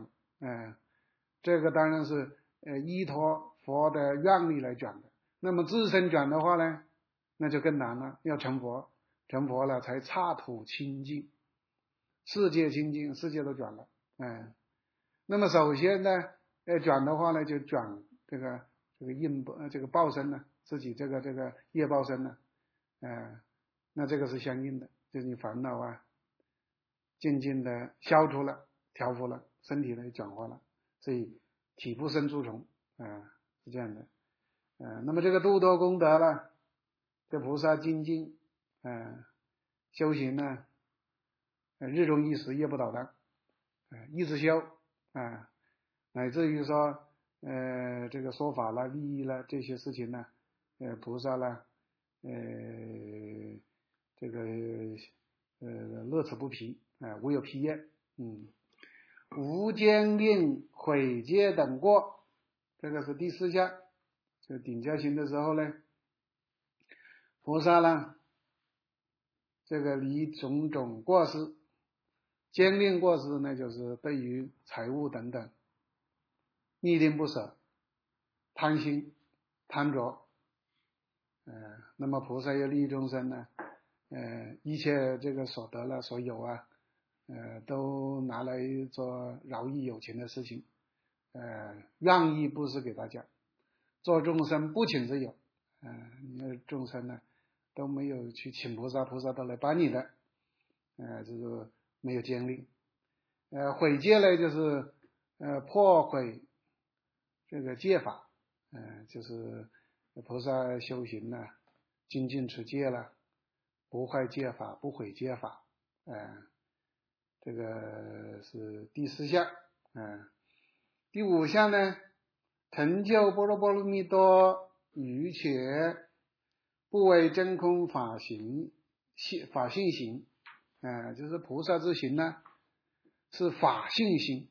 嗯，这个当然是呃依托佛的愿力来转的。那么自身转的话呢，那就更难了，要成佛，成佛了才刹土清净，世界清净，世界都转了。嗯，那么首先呢，呃转的话呢，就转这个这个印呃这个报身呢，自己这个这个业报身呢，呃，那这个是相应的，就是你烦恼啊，渐渐的消除了，调伏了，身体呢转化了，所以体不生蛀虫啊、呃，是这样的。呃，那么这个度多功德呢，这菩萨精进，呃，修行呢，呃，日中一时，夜不倒单，呃，一直修啊、呃，乃至于说，呃，这个说法了、利益了这些事情呢，呃，菩萨呢，呃，这个呃乐此不疲啊、呃，无有疲厌，嗯，无间令毁戒等过，这个是第四项。就顶教行的时候呢，菩萨呢，这个离种种过失，坚令过失呢，就是对于财物等等逆定不舍，贪心贪着，呃，那么菩萨要利益众生呢，呃，一切这个所得了所有啊，呃，都拿来做饶益有情的事情，呃，愿意布施给大家。做众生不请自有，嗯、呃，你的众生呢都没有去请菩萨，菩萨都来帮你的，呃，这个没有坚令。呃，毁戒呢就是呃破毁这个戒法，呃，就是菩萨修行呢，精进持戒了，不坏戒法，不毁戒法，呃，这个是第四项，嗯、呃，第五项呢，成就般若波罗蜜多于且不为真空法行法性行，呃，就是菩萨之行呢是法性行，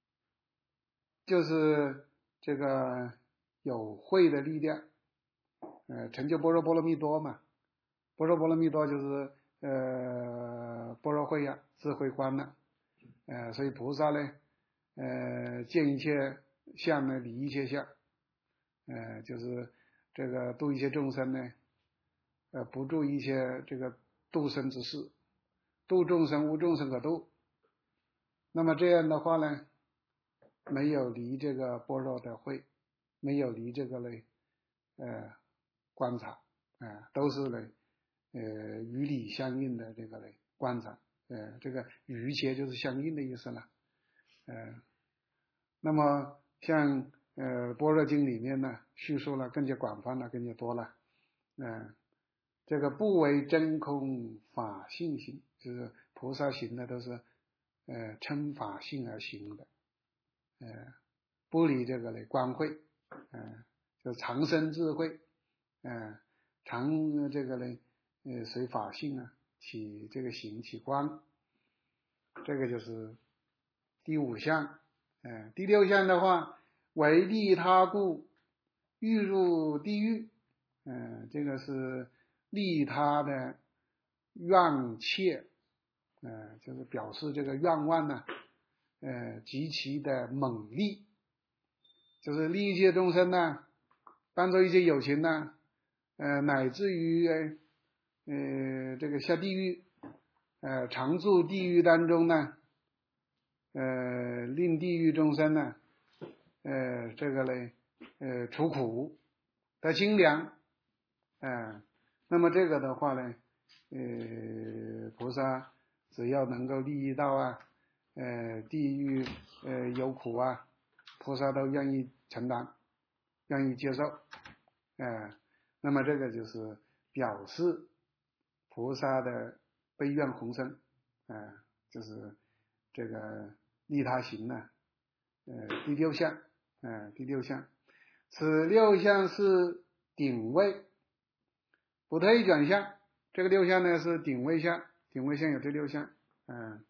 就是这个有慧的力量，呃，成就般若波罗蜜多嘛，般若波罗蜜多就是呃般若慧呀，智慧观了，呃，所以菩萨呢，呃，见一切相呢，离一切相。呃，就是这个度一切众生呢，呃，不住一切这个度生之事，度众生无众生可度。那么这样的话呢，没有离这个般若的慧，没有离这个呢，呃，观察，啊、呃，都是呢，呃，与理相应的这个呢观察，呃，这个与切就是相应的意思了，呃，那么像。呃，般若经里面呢，叙述了更加广泛了，更加多了。嗯、呃，这个不为真空法性行，就是菩萨行的都是呃称法性而行的，呃，不离这个的观慧，呃，就长生智慧，呃，常这个呢，呃，随法性啊起这个行起观，这个就是第五项。呃，第六项的话。为利他故，欲入地狱，嗯、呃，这个是利他的愿切，呃，就是表示这个愿望呢，呃，极其的猛烈，就是利一切众生呢，帮助一些有情呢，呃，乃至于呃这个下地狱，呃，常住地狱当中呢，呃，令地狱众生呢。呃，这个呢，呃，除苦得清凉，呃，那么这个的话呢，呃，菩萨只要能够利益到啊，呃，地狱呃有苦啊，菩萨都愿意承担，愿意接受，呃，那么这个就是表示菩萨的悲愿宏深，呃，就是这个利他行呢，呃，第六项。嗯，第六项，此六项是顶位，不退转项。这个六项呢是顶位项，顶位项有这六项。嗯，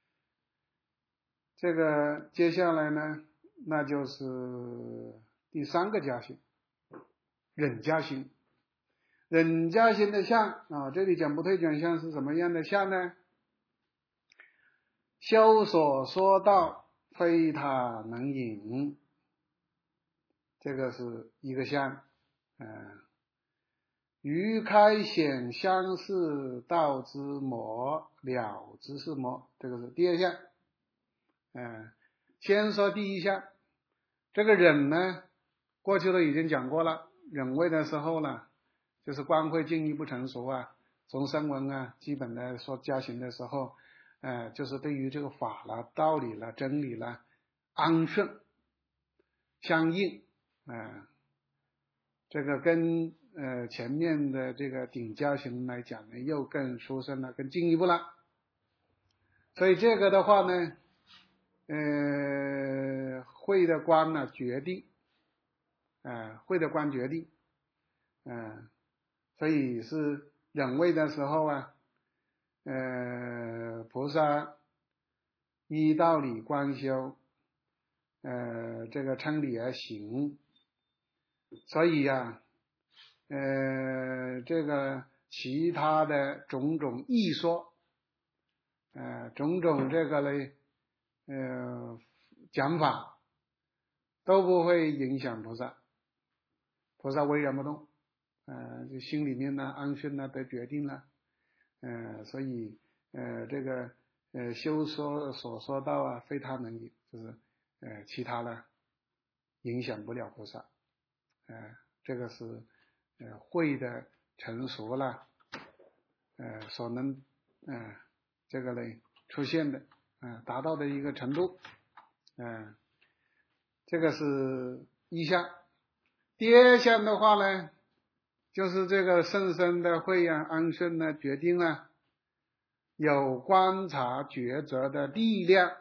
这个接下来呢，那就是第三个加行，忍加行。忍加行的相啊，这里讲不退转项是什么样的相呢？修所说道非他能引，这个是一个相。嗯，余开显相似道之魔，了之是魔，这个是第二项。嗯，先说第一项，这个忍呢，过去都已经讲过了。忍位的时候呢，就是观会境遇不成熟啊，从声闻啊，基本的说加行的时候，呃，就是对于这个法啦、道理啦、真理啦，安顺相应，啊、呃，这个跟呃前面的这个顶加行来讲呢，又更殊胜了，更进一步了。所以这个的话呢，呃，会的观呢决定，啊、呃，会的观决定，嗯、呃，所以是忍位的时候啊，呃，菩萨依道理观修，呃，这个称理而行，所以呀、啊，呃，这个其他的种种异说，呃，种种这个嘞，呃，讲法都不会影响菩萨，菩萨巍然不动，呃，就心里面呢安顺呢得决定了，呃，所以呃这个呃修说所说道啊，非他能引，就是呃其他的影响不了菩萨，呃，这个是呃慧的成熟了，呃所能呃这个嘞出现的，呃达到的一个程度，呃这个是一项。第二项的话呢，就是这个甚深的慧啊，安顺呢，决定了有观察抉择的力量，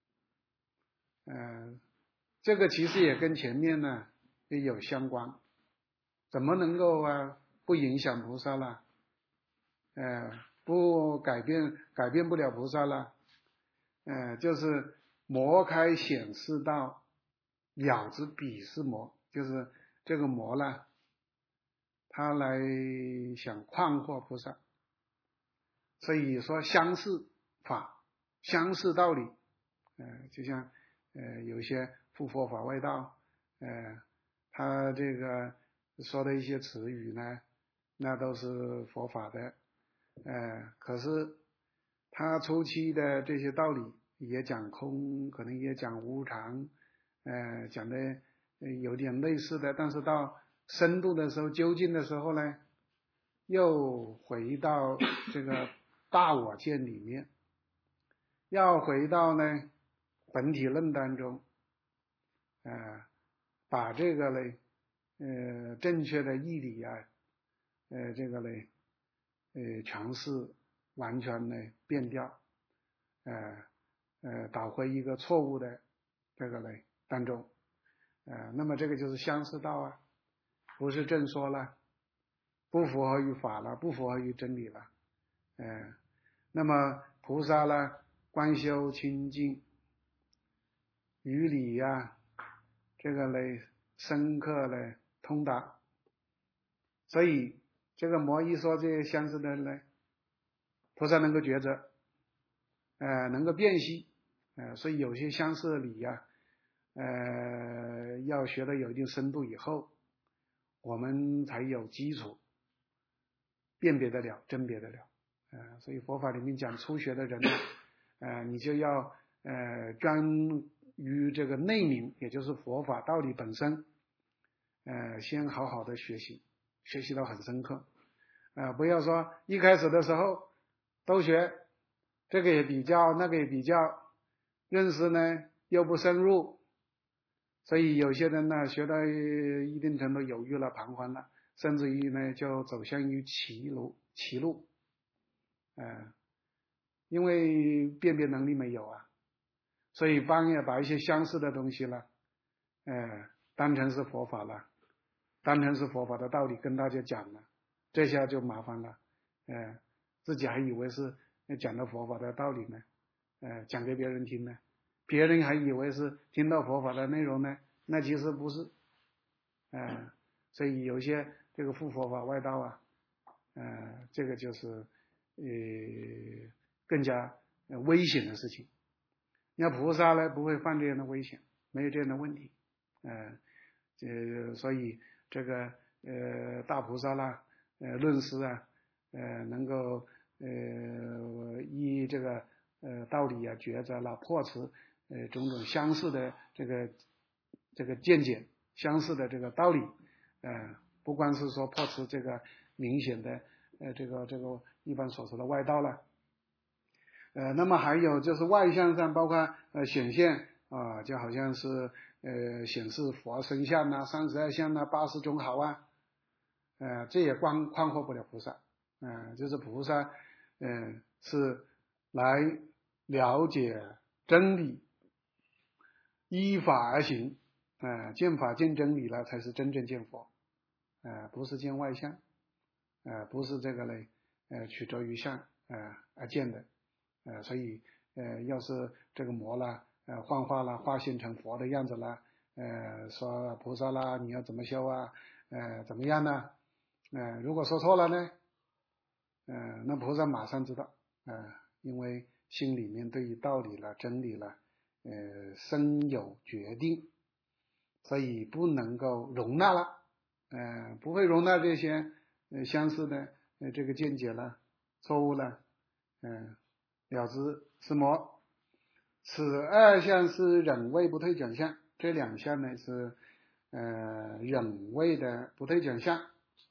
呃，这个其实也跟前面呢也有相关，怎么能够啊不影响菩萨了？呃，不改变改变不了菩萨了，呃，就是魔开显示道，了之彼是魔，就是这个魔呢，他来想困惑菩萨，所以说相似法、相似道理，呃，就像呃有些复佛法外道，呃，他这个说的一些词语呢，那都是佛法的，呃，可是他初期的这些道理也讲空，可能也讲无常，呃，讲的有点类似的，但是到深度的时候、究竟的时候呢，又回到这个大我见里面，要回到呢本体论当中，呃，把这个呢，呃，正确的义理啊，呃，这个呢，呃，诠释完全呢变掉，呃呃，导回一个错误的这个呢当中，呃，那么这个就是相似道啊，不是正说了，不符合于法了，不符合于真理了，呃，那么菩萨呢，观修清净，于理呀、啊，这个呢深刻的通达，所以这个摩一说这些相似的呢，菩萨能够抉择，呃，能够辨析，呃，所以有些相似的理呀、啊，呃，要学的有一定深度以后，我们才有基础辨别得了、甄别得了，呃，所以佛法里面讲初学的人呢，呃，你就要呃专于这个内明，也就是佛法道理本身，呃，先好好的学习，学习到很深刻，呃，不要说一开始的时候都学，这个也比较，那个也比较，认识呢又不深入，所以有些人呢学到一定程度犹豫了、彷徨了，甚至于呢就走向于歧路，歧路，呃，因为辨别能力没有啊，所以帮也把一些相似的东西了，呃，当成是佛法了，当成是佛法的道理跟大家讲了，这下就麻烦了，呃，自己还以为是讲的佛法的道理呢，呃，讲给别人听呢，别人还以为是听到佛法的内容呢，那其实不是，呃，所以有些这个附佛法外道啊，呃，这个就是呃更加危险的事情， 那菩萨呢不会犯这样的危险，没有这样的问题，呃，这所以这个呃大菩萨啦，呃论师啊，呃能够呃依这个呃道理啊、抉择啦、破斥呃种种相似的这个这个见解、相似的这个道理，呃不光是说破斥这个明显的呃这个这个一般所说的外道了。呃，那么还有就是外相上，包括呃显现啊、呃，就好像是呃显示佛身相啊、三十二相啊、八十种好啊，呃，这也光框惑不了菩萨，呃，就是菩萨，嗯、呃，是来了解真理，依法而行，呃，见法见真理了，才是真正见佛，呃，不是见外相，呃，不是这个嘞，呃，取着于相，呃而见的。呃，所以呃，要是这个魔啦，呃，幻化啦，化现成佛的样子啦，呃，说菩萨啦，你要怎么修啊？呃，怎么样呢？呃，如果说错了呢，呃，那菩萨马上知道，呃，因为心里面对于道理了、真理了，呃，深有决定，所以不能够容纳了，呃，不会容纳这些呃相似的呃这个见解了、错误了，嗯、呃。了知是魔，此二相是忍位不退转相，这两项呢是呃忍位的不退转相。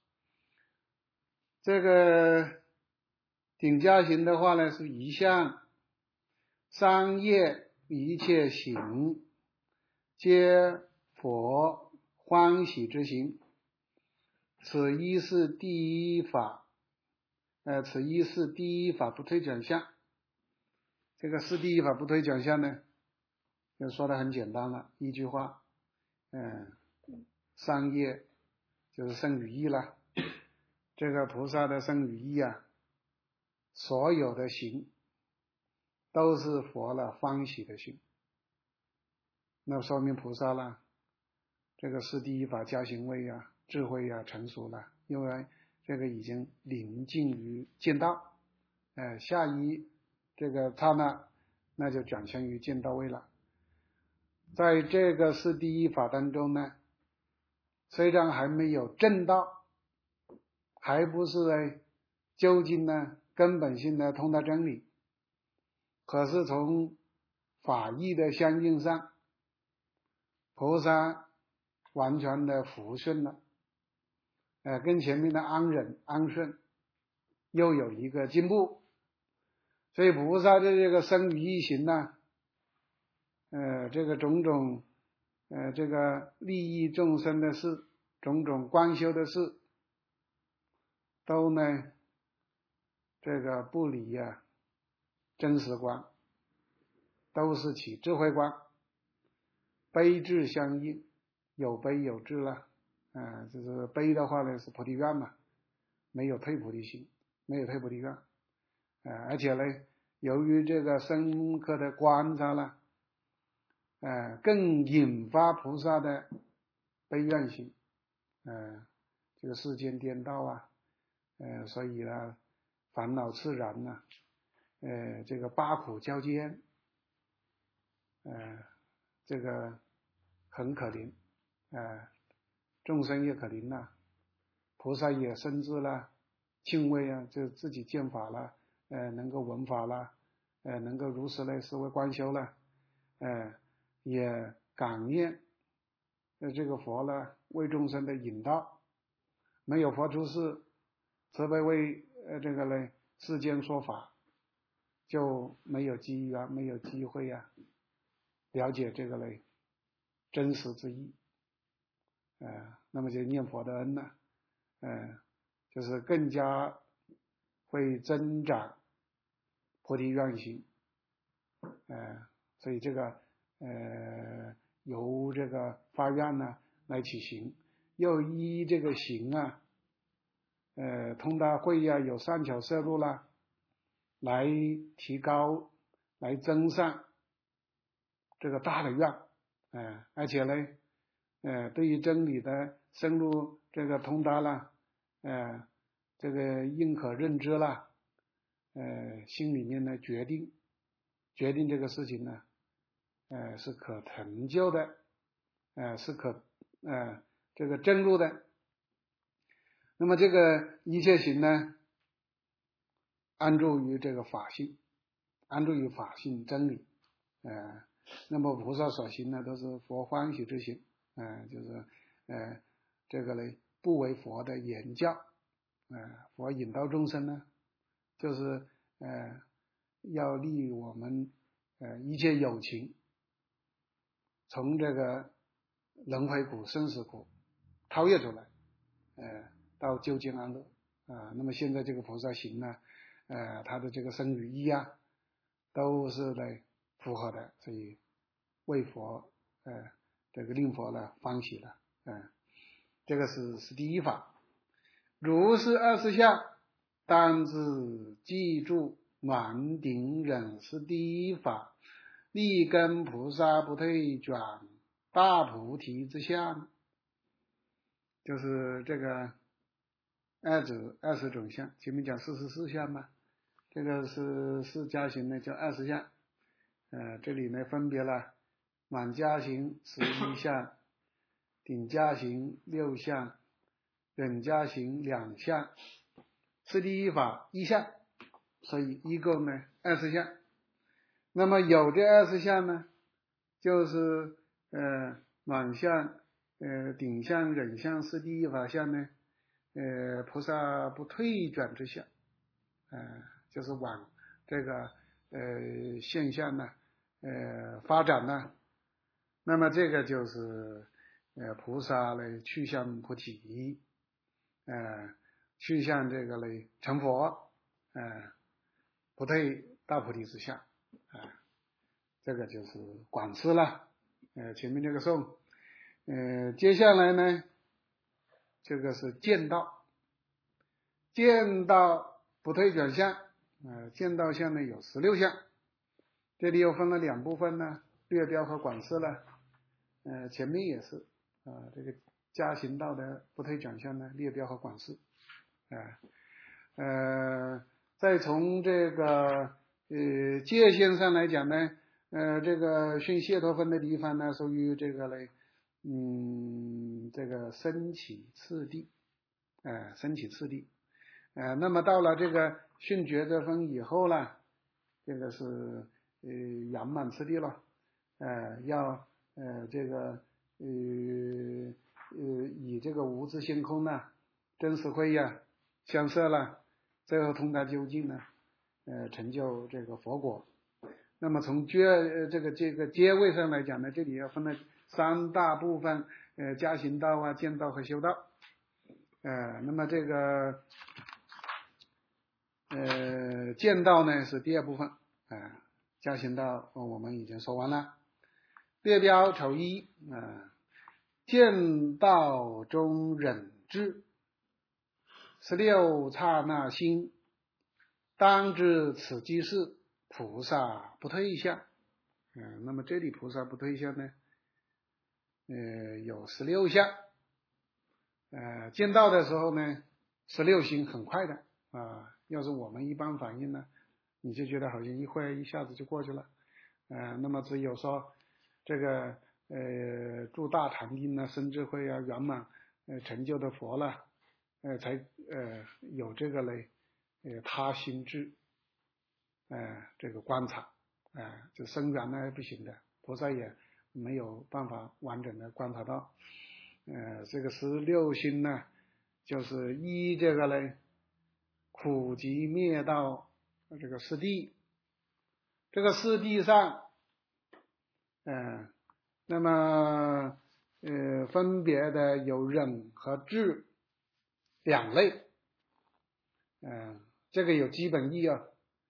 这个顶加行的话呢是一相，三业一切行，皆佛欢喜之行。此一是第一法，呃，此一是第一法不退转相。这个是第一法不退转相呢，就说的很简单了，一句话，嗯，三业就是身语意了。这个菩萨的身语意啊，所有的行都是佛了欢喜的行，那说明菩萨了，这个是第一法加行位啊，智慧啊成熟了，因为这个已经临近于见道，呃，下一这个刹那，那就转向于见道位了。在这个是第一法当中呢，虽然还没有证道，还不是呢究竟呢根本性的通达真理，可是从法义的相应上，菩萨完全的服顺了，呃，跟前面的安忍安顺又有一个进步，所以菩萨的这个身语意行呢，呃，这个种种呃，这个利益众生的事，种种观修的事，都呢，这个不离呀、啊、真实观，都是起智慧观，悲智相应，有悲有智了，啊、呃，就是悲的话呢是菩提愿嘛，没有退菩提心，没有退菩提愿，啊、呃，而且呢，由于这个深刻的观察了。呃，更引发菩萨的悲愿心，呃，这个世间颠倒啊，呃，所以呢，烦恼炽然呐、啊，呃，这个八苦交煎，呃，这个很可怜，呃，众生也可怜呐、啊，菩萨也深知了敬畏啊，就自己见法了，呃，能够闻法了，呃，能够如实来思维观修了，呃，也感念呃这个佛呢为众生的引导，没有佛出世，慈悲为呃这个呢世间说法，就没有机缘，没有机会啊，了解这个呢真实之意，呃，那么就念佛的恩呢、啊，呃，就是更加会增长菩提愿心，呃，所以这个呃由这个发愿呢来起行，又依这个行啊，呃通达慧呀、啊、有善巧摄入啦，来提高，来增上这个大的愿，呃，而且呢，呃对于真理的深入这个通达啦，呃这个应可认知啦，呃心里面呢决定决定这个事情呢。 呃是可成就的，呃是可呃这个证入的。那么这个一切行呢，安住于这个法性，安住于法性真理，呃，那么菩萨所行呢，都是佛欢喜之行，呃，就是呃这个呢不为佛的言教，呃，佛引导众生呢，就是呃要利我们呃一切有情，从这个轮回苦、生死苦超越出来，呃，到究竟安乐啊、呃。那么现在这个菩萨行呢，呃，他的这个身语意啊，都是来符合的，所以为佛呃这个令佛呢欢喜了，嗯、呃，这个是是第一法。如是二十相，当自记住暖顶忍是第一法，立根菩萨不退转大菩提之相，就是这个二十二十种相，前面讲四十四相嘛，这个是释迦行呢叫二十相，呃，这里呢分别了满迦行十一项，顶迦行六项，忍迦行两项，是第一法一项，所以一共呢二十项。那么有的二十项呢，就是呃满相、呃顶相、忍相是第一法相呢，呃菩萨不退转之相，呃就是往这个呃现象呢呃发展呢，那么这个就是呃菩萨呢去向菩提，呃去向这个呢成佛，呃不退大菩提之相，啊、呃，这个就是广释了，呃前面这个颂，呃接下来呢这个是见道，见道不退转相，呃见道相呢有十六项，这里又分了两部分呢，略标和广释了，呃前面也是啊、呃、这个加行道的不退转相呢略标和广释，啊 呃, 呃再从这个呃界限上来讲呢，呃这个训解脱分的地方呢属于这个嘞嗯这个升起次第，呃升起次第，呃那么到了这个训觉者分以后呢，这个是呃圆满次第了，呃要呃这个呃呃以这个无自性空呢真实慧呀相摄了，最后通达究竟呢，呃成就这个佛果。那么从觉呃这个这个阶位上来讲呢，这里要分了三大部分，呃加行道啊、见道和修道。呃那么这个呃见道呢是第二部分，呃加行道我们已经说完了。列标丑一，呃见道中忍智，十六刹那心，当知此即是菩萨不退相。嗯、呃，那么这里菩萨不退相呢，呃，有十六相。呃，见到的时候呢，十六心很快的啊、呃。要是我们一般反应呢，你就觉得好像一会一下子就过去了。呃，那么只有说这个呃住大禅定呢、生智慧啊、圆满呃成就的佛了，呃才呃有这个嘞呃他心智，呃这个观察，呃就生圆呢不行的，菩萨也没有办法完整的观察到。呃这个十六心呢，就是依这个嘞苦集灭道这个四谛，这个四谛上，呃那么呃分别的有忍和智两类，呃这个有基本义啊，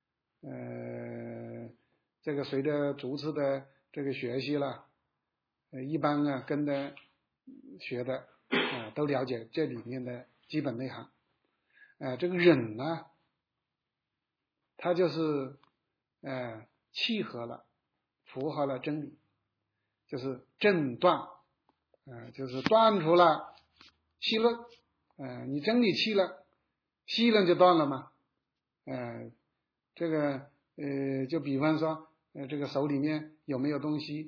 呃这个随着逐次的这个学习了，呃一般啊跟着学的啊、呃、都了解这里面的基本内涵。呃这个忍呢，它就是呃契合了符合了真理，就是正断，呃就是断除了戏论，呃你真理弃了，戏论就断了嘛。呃这个呃就比方说呃这个手里面有没有东西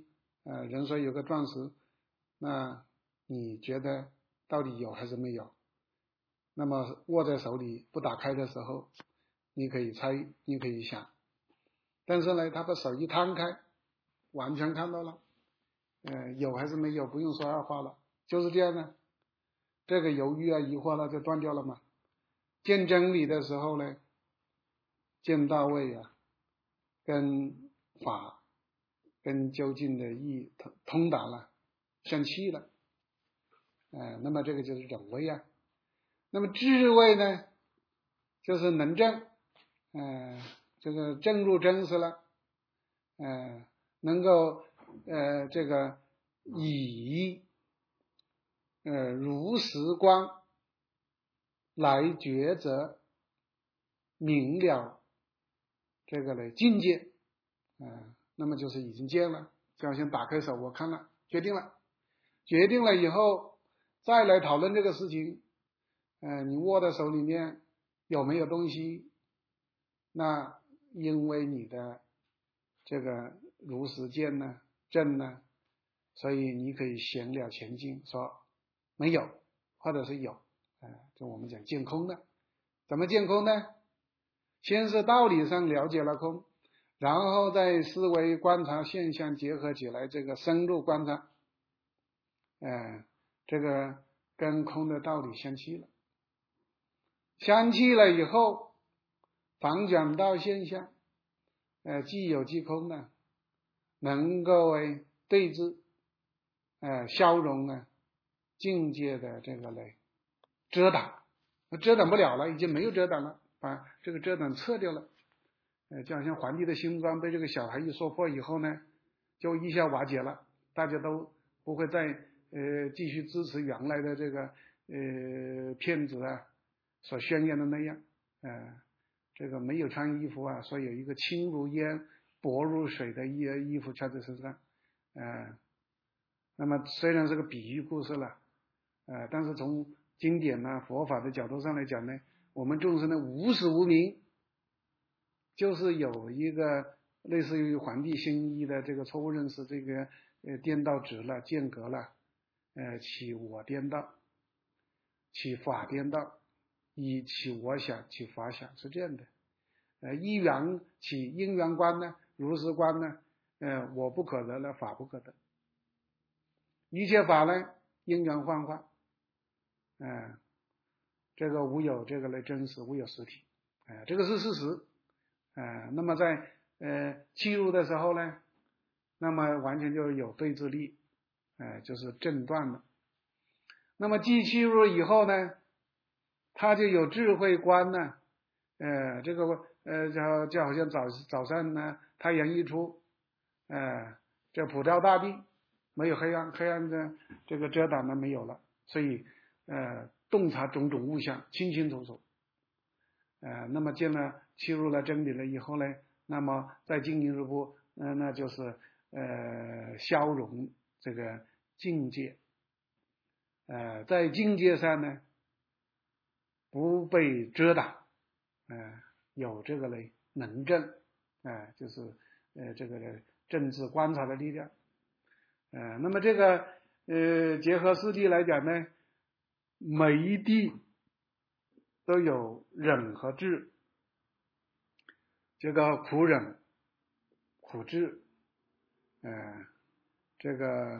呃，人说有个钻石，那你觉得到底有还是没有？那么握在手里不打开的时候，你可以猜，你可以想，但是呢，他把手一摊开，完全看到了，呃，有还是没有，不用说二话了，就是这样的。这个犹豫啊、疑惑了就断掉了嘛。见真理的时候呢，见到位啊，跟法、跟究竟的意通通达了，生气了，呃，那么这个就是忍位啊。那么智慧呢，就是能证，呃，这个证入真实了，呃，能够呃这个以呃如实观来抉择明了这个的境界，呃，那么就是已经见了，就好像打开手，我看了，决定了，决定了以后再来讨论这个事情，呃，你握在手里面有没有东西？那因为你的这个如实见呢、证呢，所以你可以闲了前进，说没有，或者是有，呃，就我们讲见空的。怎么见空呢？先是道理上了解了空，然后再思维观察现象结合起来，这个深入观察，呃，这个跟空的道理相契了，相契了以后，反转到现象，呃，既有即空呢，能够为对治，呃，消融呢境界的这个嘞遮挡，遮挡不了了，已经没有遮挡了，把这个遮挡撤掉了，呃，就好像皇帝的新装被这个小孩一说破以后呢，就一下瓦解了，大家都不会再呃继续支持原来的这个呃骗子啊所宣言的那样，呃，这个没有穿衣服啊，说有一个轻如烟、薄如水的衣衣服穿在身上，呃，那么虽然是个比喻故事了，呃，但是从经典呢、佛法的角度上来讲呢，我们众生的无始无明，就是有一个类似于皇帝新衣的这个错误认识，这个呃颠倒直了、间隔了，呃，起我颠倒，起法颠倒，以起我想、起法想，是这样的。呃，一缘起因缘观呢，如实观呢，呃，我不可得了，法不可得，一切法呢，因缘幻化，嗯、呃，这个无有这个的真实，无有实体，呃，这个是事实，呃，那么在呃契入的时候呢，那么完全就有对治力，呃，就是正断了。那么既契入以后呢，他就有智慧观呢，呃，这个呃就就好像早早上呢，太阳一出，呃，这普照大地，没有黑暗，黑暗的这个遮挡呢没有了，所以呃洞察种种物象，清清楚楚。呃，那么见了契入了真理了以后呢，那么再进一步，呃，那就是呃消融这个境界，呃，在境界上呢不被遮挡，呃，有这个嘞能证，呃，就是呃这个政治观察的力量，呃，那么这个呃结合四谛来讲呢，每一谛都有忍和智。这个苦忍、苦智，呃，这个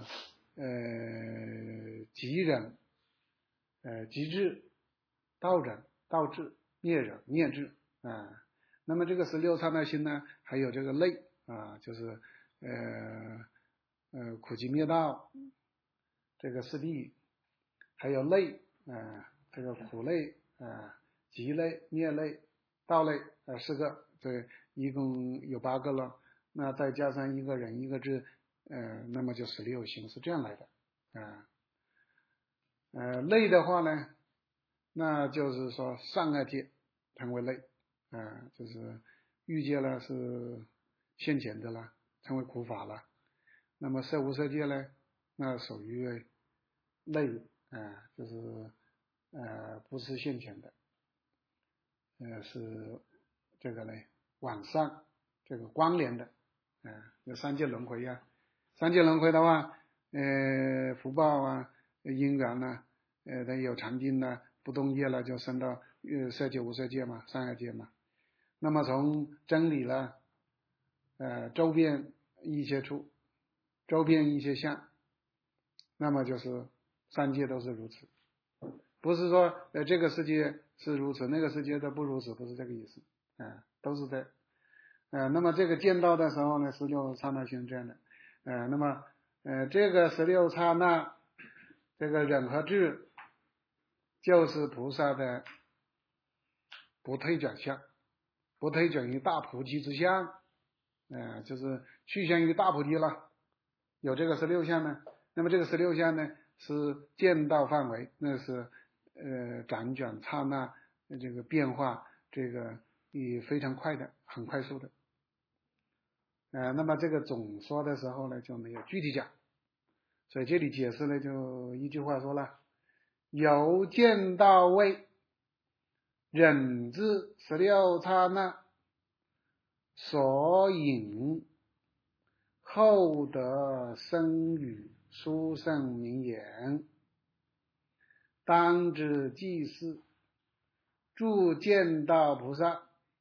呃极忍、呃极智、道忍、道智、灭忍、灭智啊、呃。那么这个十六刹那心呢，还有这个类啊、呃，就是呃呃苦集灭道这个四谛，还有类啊、呃，这个苦类啊、呃、极类、灭类、道类呃四个。这一共有八个了，那再加上一个人一个智，呃，那么就十六行是这样来的啊。呃，类的话呢，那就是说上二界称为类，啊、呃，就是欲界呢是现前的了，称为苦法了。那么色无色界呢，那属于类，啊、呃，就是呃不是现前的，呃是这个呢。往上这个关联的，嗯、呃，有三界轮回呀、 三界轮回的话，呃，福报啊、因缘呐、啊，呃，它有禅定呐、不动业了，就升到呃色界、无色界嘛，三界嘛。那么从真理了，呃，周边一些处，周边一些相，那么就是三界都是如此，不是说呃这个世界是如此，那个世界的不如此，不是这个意思，啊、呃，都是在，呃，那么这个见到的时候呢，十六刹那心这样的，呃，那么呃这个十六刹那，这个忍和智，就是菩萨的不退转相，不退转于大菩提之相，呃，就是趋向于大菩提了，有这个十六相呢。那么这个十六相呢，是见到范围，那是呃辗转刹那这个变化，这个也非常快的，很快速的。呃，那么这个总说的时候呢，就没有具体讲，所以这里解释呢，就一句话说了：由见到位，忍至十六刹那，所引后得生语殊胜名言，当知即是诸见道菩萨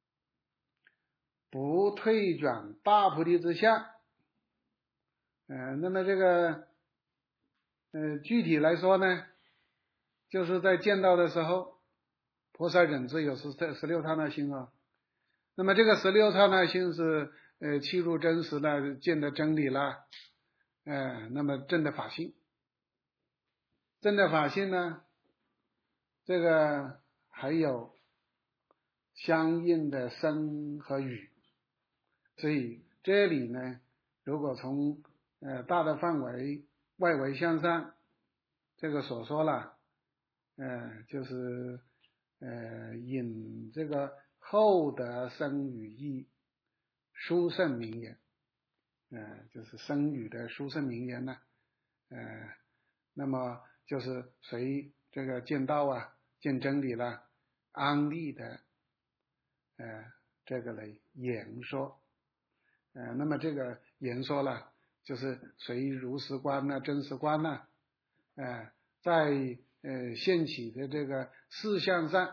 不退转大菩提之相。呃，那么这个呃具体来说呢，就是在见到的时候，菩萨忍智有十十六刹那心啊。那么这个十六刹那心是呃契入真实了，见的真理了，呃，那么证的法性，证的法性呢，这个还有相应的声和语，所以这里呢，如果从呃大的范围外围向上，这个所说了，呃，就是呃引这个后得生语义殊胜名言，呃，就是生语的殊胜名言呢，呃，那么就是随这个见道啊、见真理了、安立的，呃，这个来言说，呃，那么这个言说了，就是随如实观呢、真实观呢，呃，在呃现起的这个事项上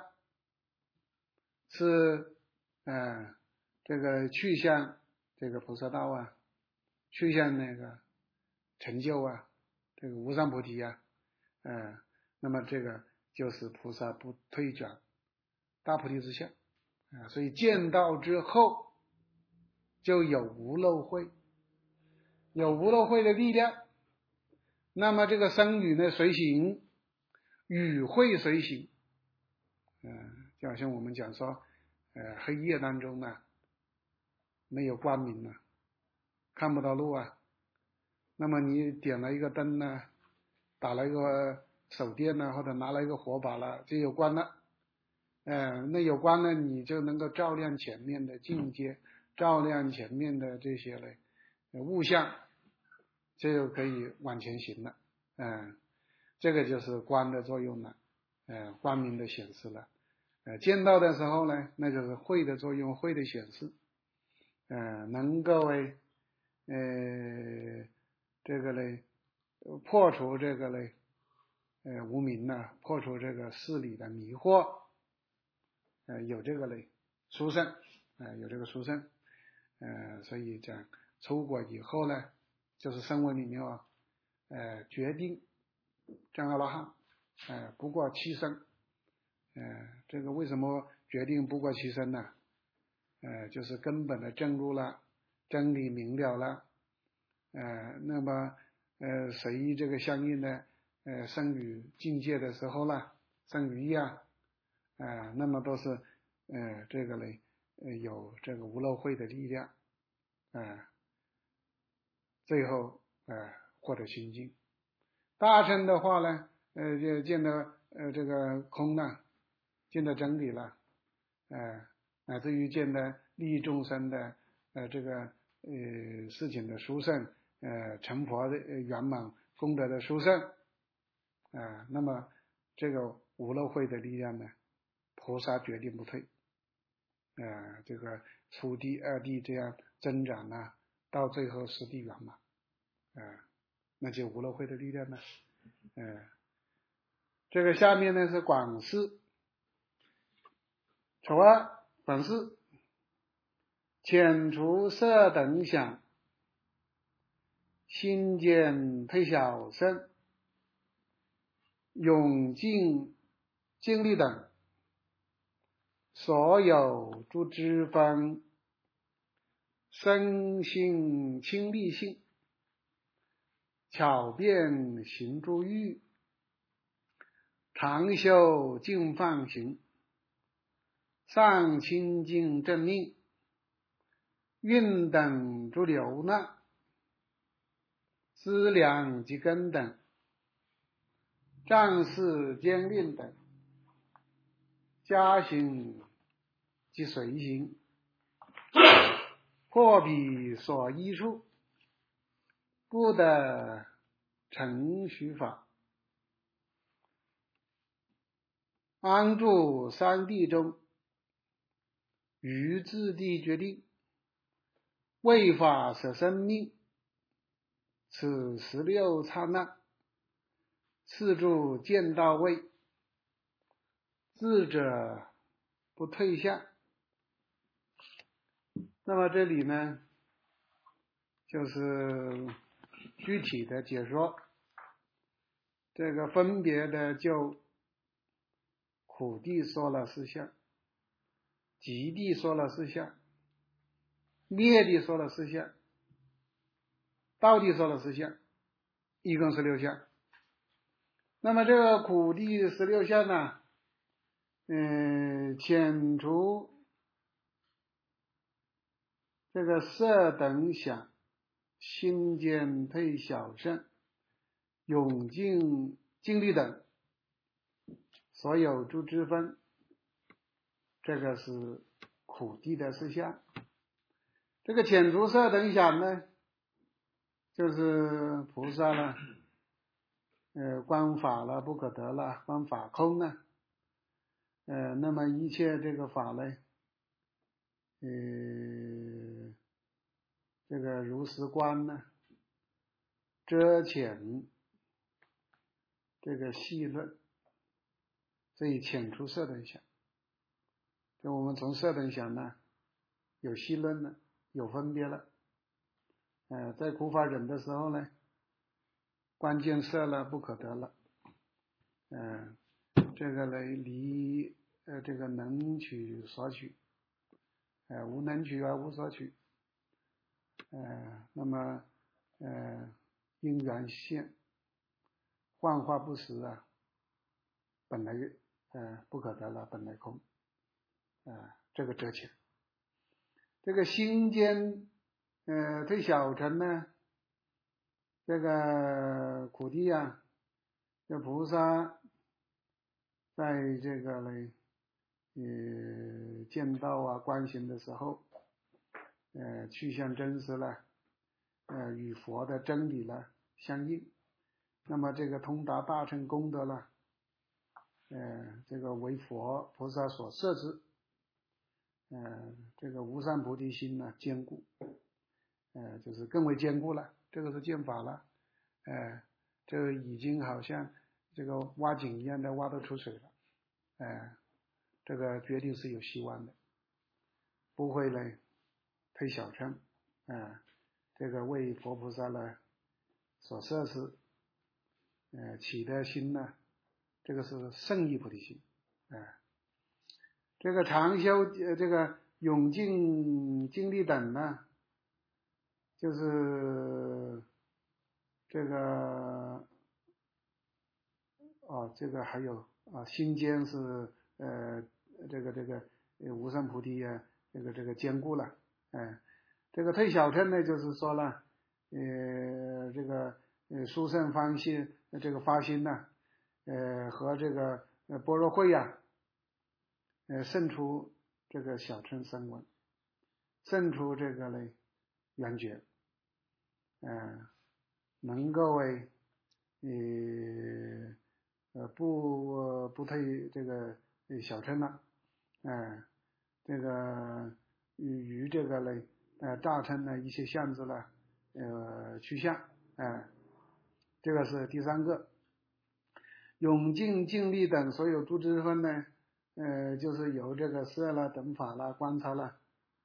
是呃这个去向这个菩萨道啊，去向那个成就啊，这个无上菩提啊，呃，那么这个就是菩萨不退转大菩提之相啊，所以见到之后就有无漏慧，有无漏慧的力量，那么这个僧侣呢随行，语会随行，嗯、呃，就好像我们讲说，呃，黑夜当中呢没有光明啊，看不到路啊，那么你点了一个灯呢，打了一个手电呢，或者拿了一个火把了，就有光了。呃，那有光呢，你就能够照亮前面的境界，照亮前面的这些嘞物象，就可以往前行了。嗯、呃，这个就是光的作用了，呃，光明的显示了。呃，见到的时候呢，那就是慧的作用，慧的显示，呃，能够为呃这个嘞破除这个嘞呃无明呢，破除这个事理的迷惑。呃，有这个嘞殊胜，呃，有这个殊胜，呃，所以讲出果以后呢，就是声闻里面啊，呃，决定证阿罗汉，呃，不过七生，呃，这个为什么决定不过七生呢？呃，就是根本的证入了，真理明了了，呃，那么呃，随这个相应的呃生语境界的时候呢，生语义啊。呃，那么都是呃这个嘞，呃有这个无漏慧的力量，呃，最后呃获得清净。大乘的话呢，呃就见得呃这个空呢，见得真理了，呃乃至于见得利益众生的呃这个呃事情的殊胜，呃成佛的圆满功德的殊胜，啊、呃，那么这个无漏慧的力量呢，菩萨决定不退，呃，这个初地、二地这样增长呢，到最后十地圆满， 呃，那就无漏慧的力量了。呃，这个下面呢是广释，丑二广释，遣除色等想，心间退小圣，永尽精力等，所有诸之分，身心清利性，巧辩行诸欲，常修净放行，上清净正命，运等诸流难，资粮及根等，仗势坚令等，加行及随行，破彼所依处，不得成虚法，安住三谛中，于自地决定，为法舍生命，此十六刹那，是诸见到位，智者不退下。那么这里呢，就是具体的解说，这个分别的就苦地说了四项，极地说了四项，灭地说了四项，道地说了四项，一共是六项。那么这个苦地十六项呢，嗯，遣除这个色等想，心间退小圣，永尽精力等，所有诸之分，这个是苦地的四项。这个遣除色等想呢，就是菩萨了，呃，观法了不可得了，观法空呢，呃，那么一切这个法呢，呃，这个如实观呢，遮遣这个细论，所以遣除色等想。就我们从色等想呢，有细论了，有分别了。呃，在苦法忍的时候呢，观见色了不可得了。呃，这个呢离呃这个能取所取，呃无能取而无所取。呃，那么呃因缘现，幻化不实啊，本来呃不可得了，本来空。呃，这个遮遣。这个心间呃退小乘呢，这个苦地啊，这菩萨在这个呢呃见道啊观行的时候，呃去向真实了，呃与佛的真理了相应，那么这个通达大乘功德了，呃这个为佛菩萨所摄之，呃这个无上菩提心呢坚固，呃就是更为坚固了，这个是见法了，呃这个已经好像这个挖井一样的挖得出水了，呃这个决定是有希望的，不会呢退小乘，呃这个为佛菩萨呢所摄持，呃起的心呢，这个是圣意菩提心，呃这个常修呃这个永尽精力等呢，就是这个哦这个还有啊心间是呃这个这个无上菩提啊这个这个坚固了，哎，这个退小乘呢就是说了，呃这个呃殊胜方心这个发心呢，呃和这个呃般若慧呀，呃胜出这个小乘声闻，胜出这个呢缘觉，呃能够为呃呃不不退这个小乘了，呃这个与于这个呢呃大乘的一些相子呢呃趋向， 哎，这个是第三个。永静、静力等所有诸之分呢，呃，就是由这个色啦、等法啦、观察啦，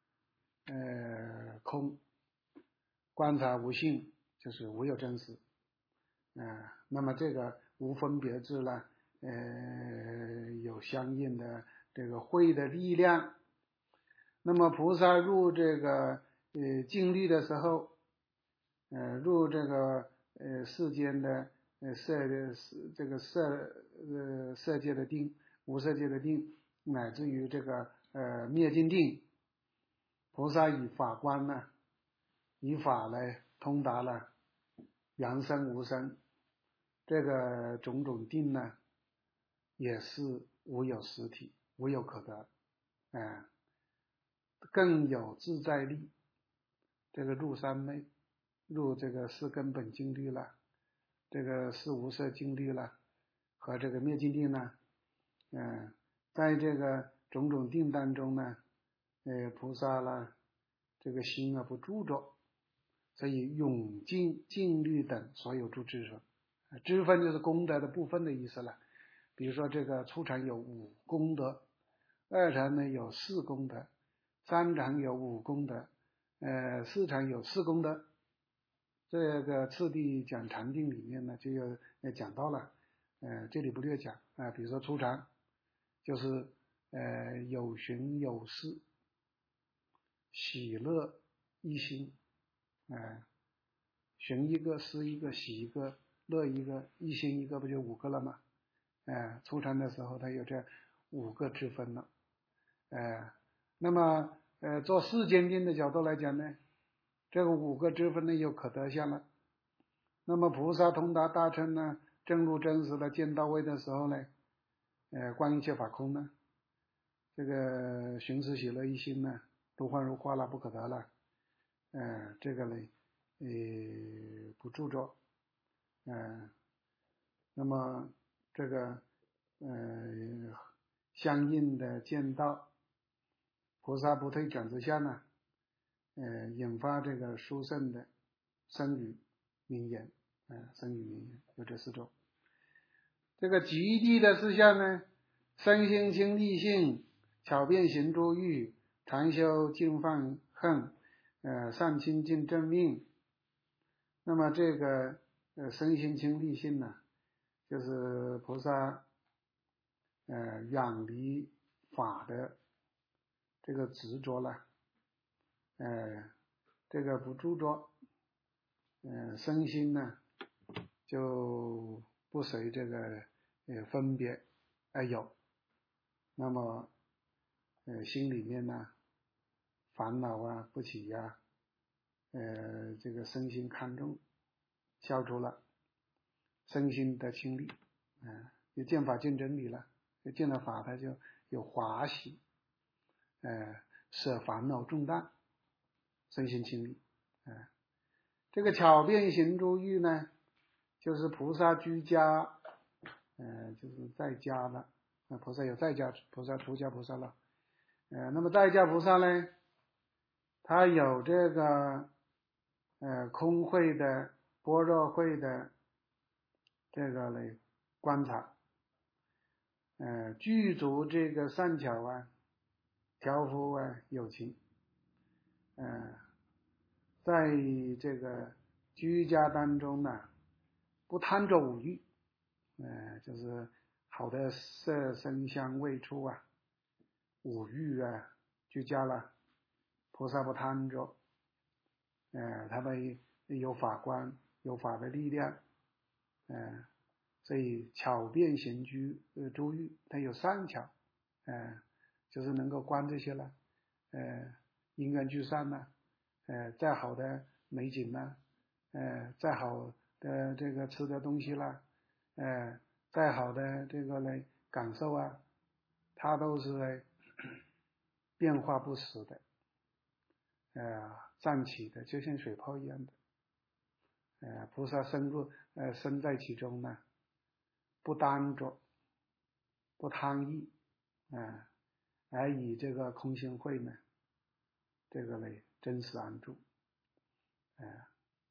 呃，空观察无性，就是无有真实，啊、呃，那么这个无分别智呢，呃，有相应的这个慧的力量。那么菩萨入这个呃静虑的时候，呃，入这个呃世间的呃色的这个色呃色界的定，无色界的定，乃至于这个呃灭尽定，菩萨以法观呢，以法来通达了缘生无生，这个种种定呢，也是无有实体，无有可得，呃，更有自在力。这个入三昧，入这个四根本净律了，这个四无色净律了，和这个灭尽定呢，嗯、呃，在这个种种定当中呢，呃，菩萨啦，这个心啊不住着，所以永静、静虑等所有诸之分，之分就是功德的部分的意思了。比如说这个初禅有五功德，二禅呢有四功德，三禅有五功德，呃，四禅有四功德。这个次第讲禅定里面呢，就有讲到了，呃，这里不略讲啊、呃。比如说初禅，就是呃有寻有事，喜乐一心，呃，寻一个，思一个，喜一个，乐一个，一心一个，不就五个了吗？呃，初禅的时候，它有这五个之分了。呃，那么呃，做世间定的角度来讲呢，这个五个之分呢有可得相了。那么菩萨通达大乘呢，正入真实的见到位的时候呢，呃，观一切法空呢，这个寻思喜乐一心呢，如幻如化了，不可得了。呃，这个呢，呃，不著作，呃，那么这个呃相应的见到菩萨不退转之下呢，呃，引发这个殊胜的生语名言，呃，生语名言有这四种。这个极地的事项呢，身心清利性，巧辩行诸欲，禅修净放恨，呃，善清净正命。那么这个呃身心清利性呢，就是菩萨呃远离法的这个执着了，呃，这个不著作，呃，身心呢就不随这个呃分别而有，那么呃心里面呢烦恼啊不起呀、啊，呃这个身心看重消除了，身心的清理，啊、呃，有见法见真理了，就见了法，他就有华喜，呃，舍烦恼重担，身心清理，啊、呃，这个巧辩行诸欲呢，就是菩萨居家，呃，就是在家的，那菩萨有在家菩萨、出家菩萨了，呃，那么在家菩萨呢，他有这个呃空慧的、般若慧的这个来观察，呃，具足这个善巧啊、调伏啊、有情，呃，在这个居家当中呢，不贪着五欲，呃，就是好的色声香味触啊，五欲啊，居家了，菩萨不贪着，呃，他们有法观，有法的力量，呃，所以巧辩行居呃诸欲，它有善巧，呃，就是能够观这些了，呃，因缘聚散呢，呃，再好的美景呢，呃，再好的这个吃的东西啦，呃，再好的这个来感受啊，它都是来变化不死的，呃，暂起的，就像水泡一样的。呃，菩萨深入呃身在其中呢，不耽着，不贪意，啊、呃，而以这个空性慧呢，这个呢真实安住，啊、呃，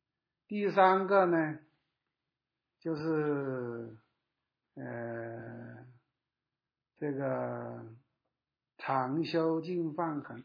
第三个呢，就是呃这个常修净放恒，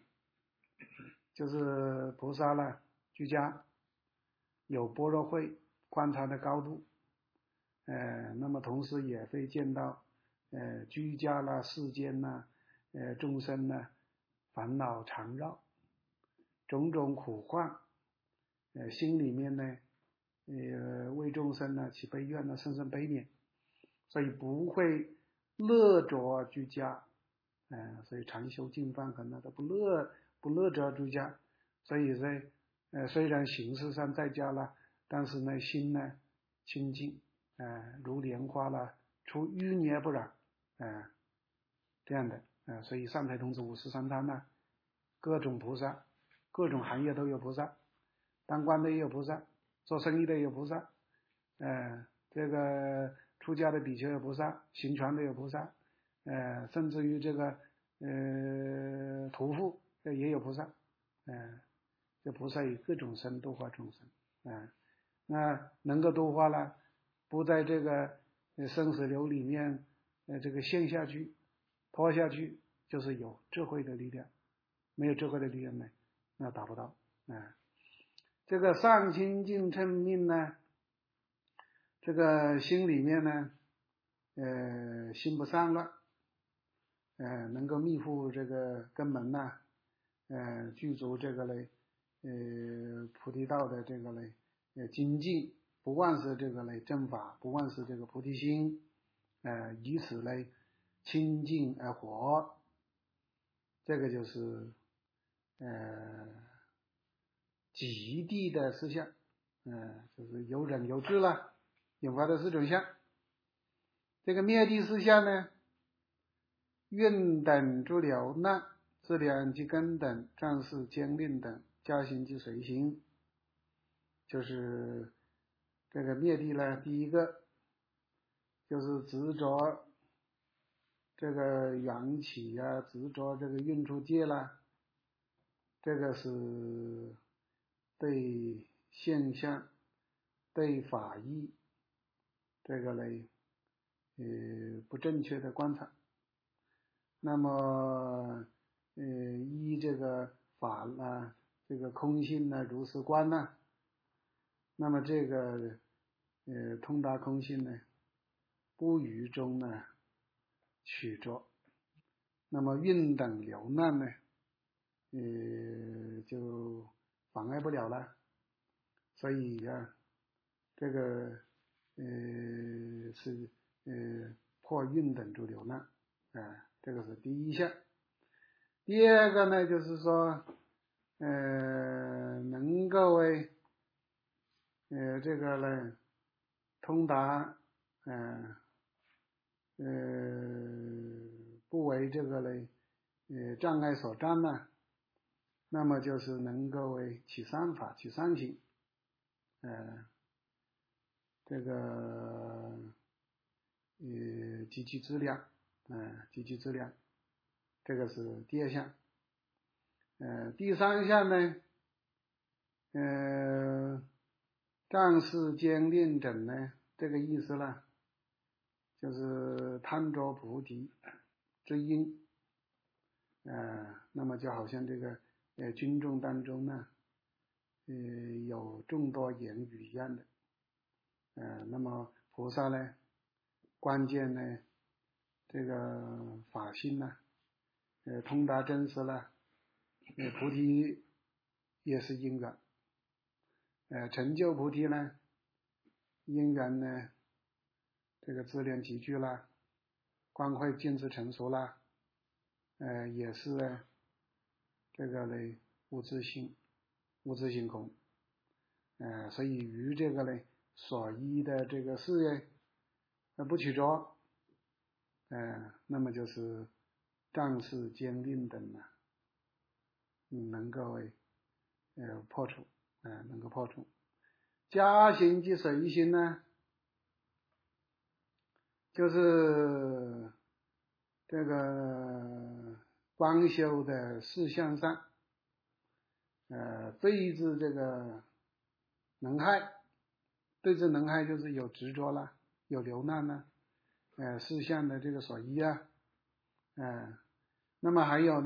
就是菩萨呢居家有般若慧观察的高度，呃，那么同时也会见到呃居家啦、世间啦、呃众生呢烦恼缠绕，种种苦患，呃心里面呢呃为众生呢起悲愿呢，生生悲悯，所以不会乐着居家，呃所以常修净放恒呢都不乐不乐着居家，所以在呃虽然形式上在家了，但是呢心呢清净，呃如莲花了出淤泥而不染，呃这样的，呃所以上台童子五十三参呢，各种菩萨，各种行业都有菩萨，当官的也有菩萨，做生意的也有菩萨，呃这个出家的比丘有菩萨，行权的有菩萨，呃甚至于这个呃屠夫也有菩萨，呃这菩萨以各种身度化众生，啊、呃，那能够度化了，不在这个生死流里面呃这个陷下去拖下去，就是有智慧的力量，没有智慧的力量呢那达不到啊、呃。这个上清净称命呢，这个心里面呢呃心不散乱，呃能够密护这个根门呐，呃具足这个嘞呃菩提道的这个嘞呃精进，不忘失这个嘞正法，不忘失这个菩提心，呃以此嘞清净而活，这个就是呃极地的实相，呃就是有忍有智了引发的四种相。这个灭地实相呢，运等诸流难，自量及根等，暂世坚令等，加行及随行，就是这个灭地呢，第一个就是执着这个缘起呀、啊，执着这个运出界啦，这个是对现象、对法义这个嘞呃不正确的观察。那么呃依这个法呢，这个空性呢如是观呢，那么这个呃通达空性呢不于中呢取着，那么运等流难呢呃就妨碍不了了，所以啊这个呃是呃破运等诸流难啊、呃，这个是第一项。第二个呢就是说呃能够为呃这个呢通达呃呃不为这个嘞呃障碍所障呢，那么就是能够为起善法起善行，呃这个呃积其质量，呃积其质量，这个是第二项。呃第三项呢呃暂世坚令等呢，这个意思呢就是贪着菩提之因，呃那么就好像这个呃军众当中呢呃有众多言语一样的，呃那么菩萨呢关键呢这个法性呢呃通达真实了，呃菩提也是因缘，呃成就菩提呢因缘呢这个资粮集聚了，光慧见智成熟了，呃也是呢这个嘞无自性无自性空，呃所以于这个嘞所依的这个事业呃不取着，呃那么就是暂世坚令等呢能够呃破除，呃能够破除。加行及随行呢就是这个光修的事项上呃对治这个能害， 对治能害就是有执着啦，有流难啦，呃，事项的这个所依啊，呃，那么还有呢，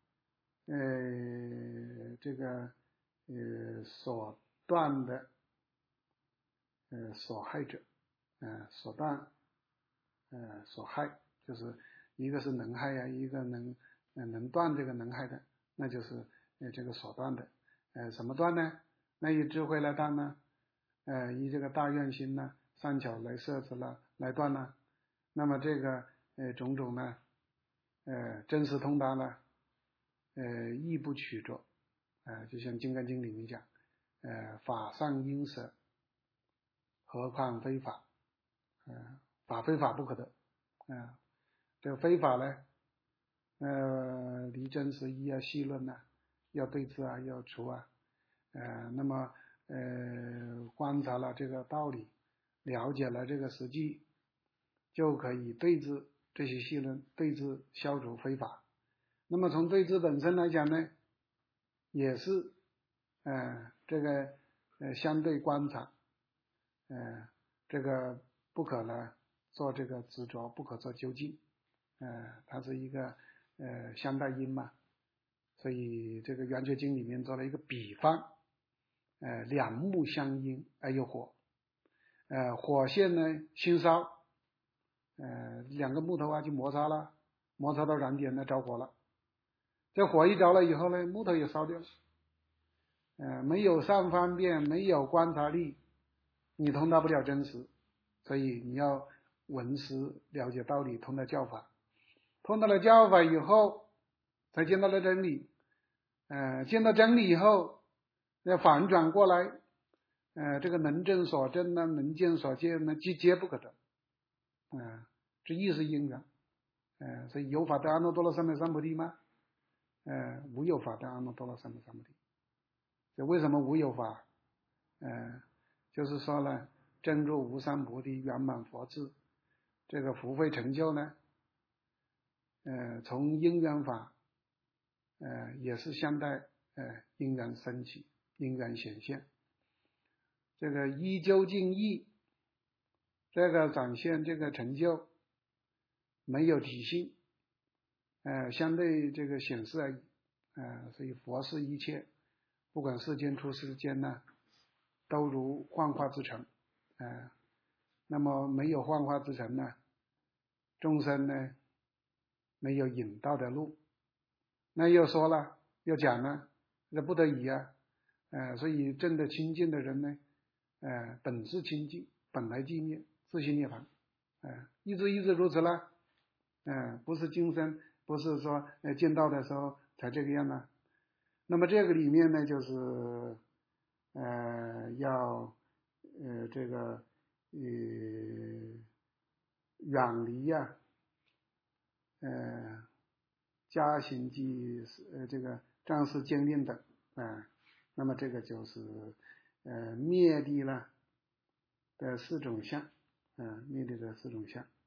呃，这个呃所断的呃所害者，呃所断呃所害，就是一个是能害呀、啊，一个能呃能断这个能害的，那就是呃这个所断的，呃什么断呢？那以智慧来断呢？呃以这个大愿心呢，善巧来摄持了来断呢？那么这个呃种种呢，呃真实通达呢，呃亦不取着，呃就像《金刚经》里面讲，呃法上应舍，何况非法，呃法非法不可得，啊、呃、这个非法呢，呃离真实义啊细论呐、啊，要对治啊，要除啊，呃那么呃观察了这个道理，了解了这个实际，就可以对治这些细论，对治消除非法。那么从对治本身来讲呢，也是呃这个呃相对观察，呃这个不可呢做这个执着，不可做究竟，呃它是一个呃相待因嘛，所以这个圆觉经里面做了一个比方，呃两木相因而有火，呃火线呢熏烧，呃两个木头啊就摩擦了，摩擦到燃点呢着火了，这火一着了以后呢，木头也烧掉了，呃没有善方便，没有观察力，你通达不了真实，所以你要闻思了解道理，通达教法，通达了教法以后才见到了真理，呃见到真理以后要反转过来，呃这个能证所证呢，能见所见呢，即皆不可得，呃这亦是因缘，呃所以有法得阿耨多罗三藐三菩提吗？呃无有法得阿耨多罗三藐三菩提。这为什么无有法？呃就是说呢，真如无上菩提圆满佛智，这个福慧成就呢，呃从因缘法呃也是相待呃因缘升起，因缘显现，这个依究竟义，这个展现这个成就没有体性，呃相对这个显示而已，呃所以佛是一切，不管世间出世间呢，都如幻化之城，呃那么没有幻化之城呢，众生呢没有引道的路，那又说了又讲了，这不得已啊，呃所以证得清净的人呢，呃本自清净，本来寂灭，自性涅槃，呃一直一直如此了，呃不是今生，不是说呃见道的时候才这个样呢。那么这个里面呢，就是呃要呃这个呃远离呀、啊，呃加行及呃这个仗势坚定等啊、呃，那么这个就是呃灭地了的四种相，呃灭地的四种相。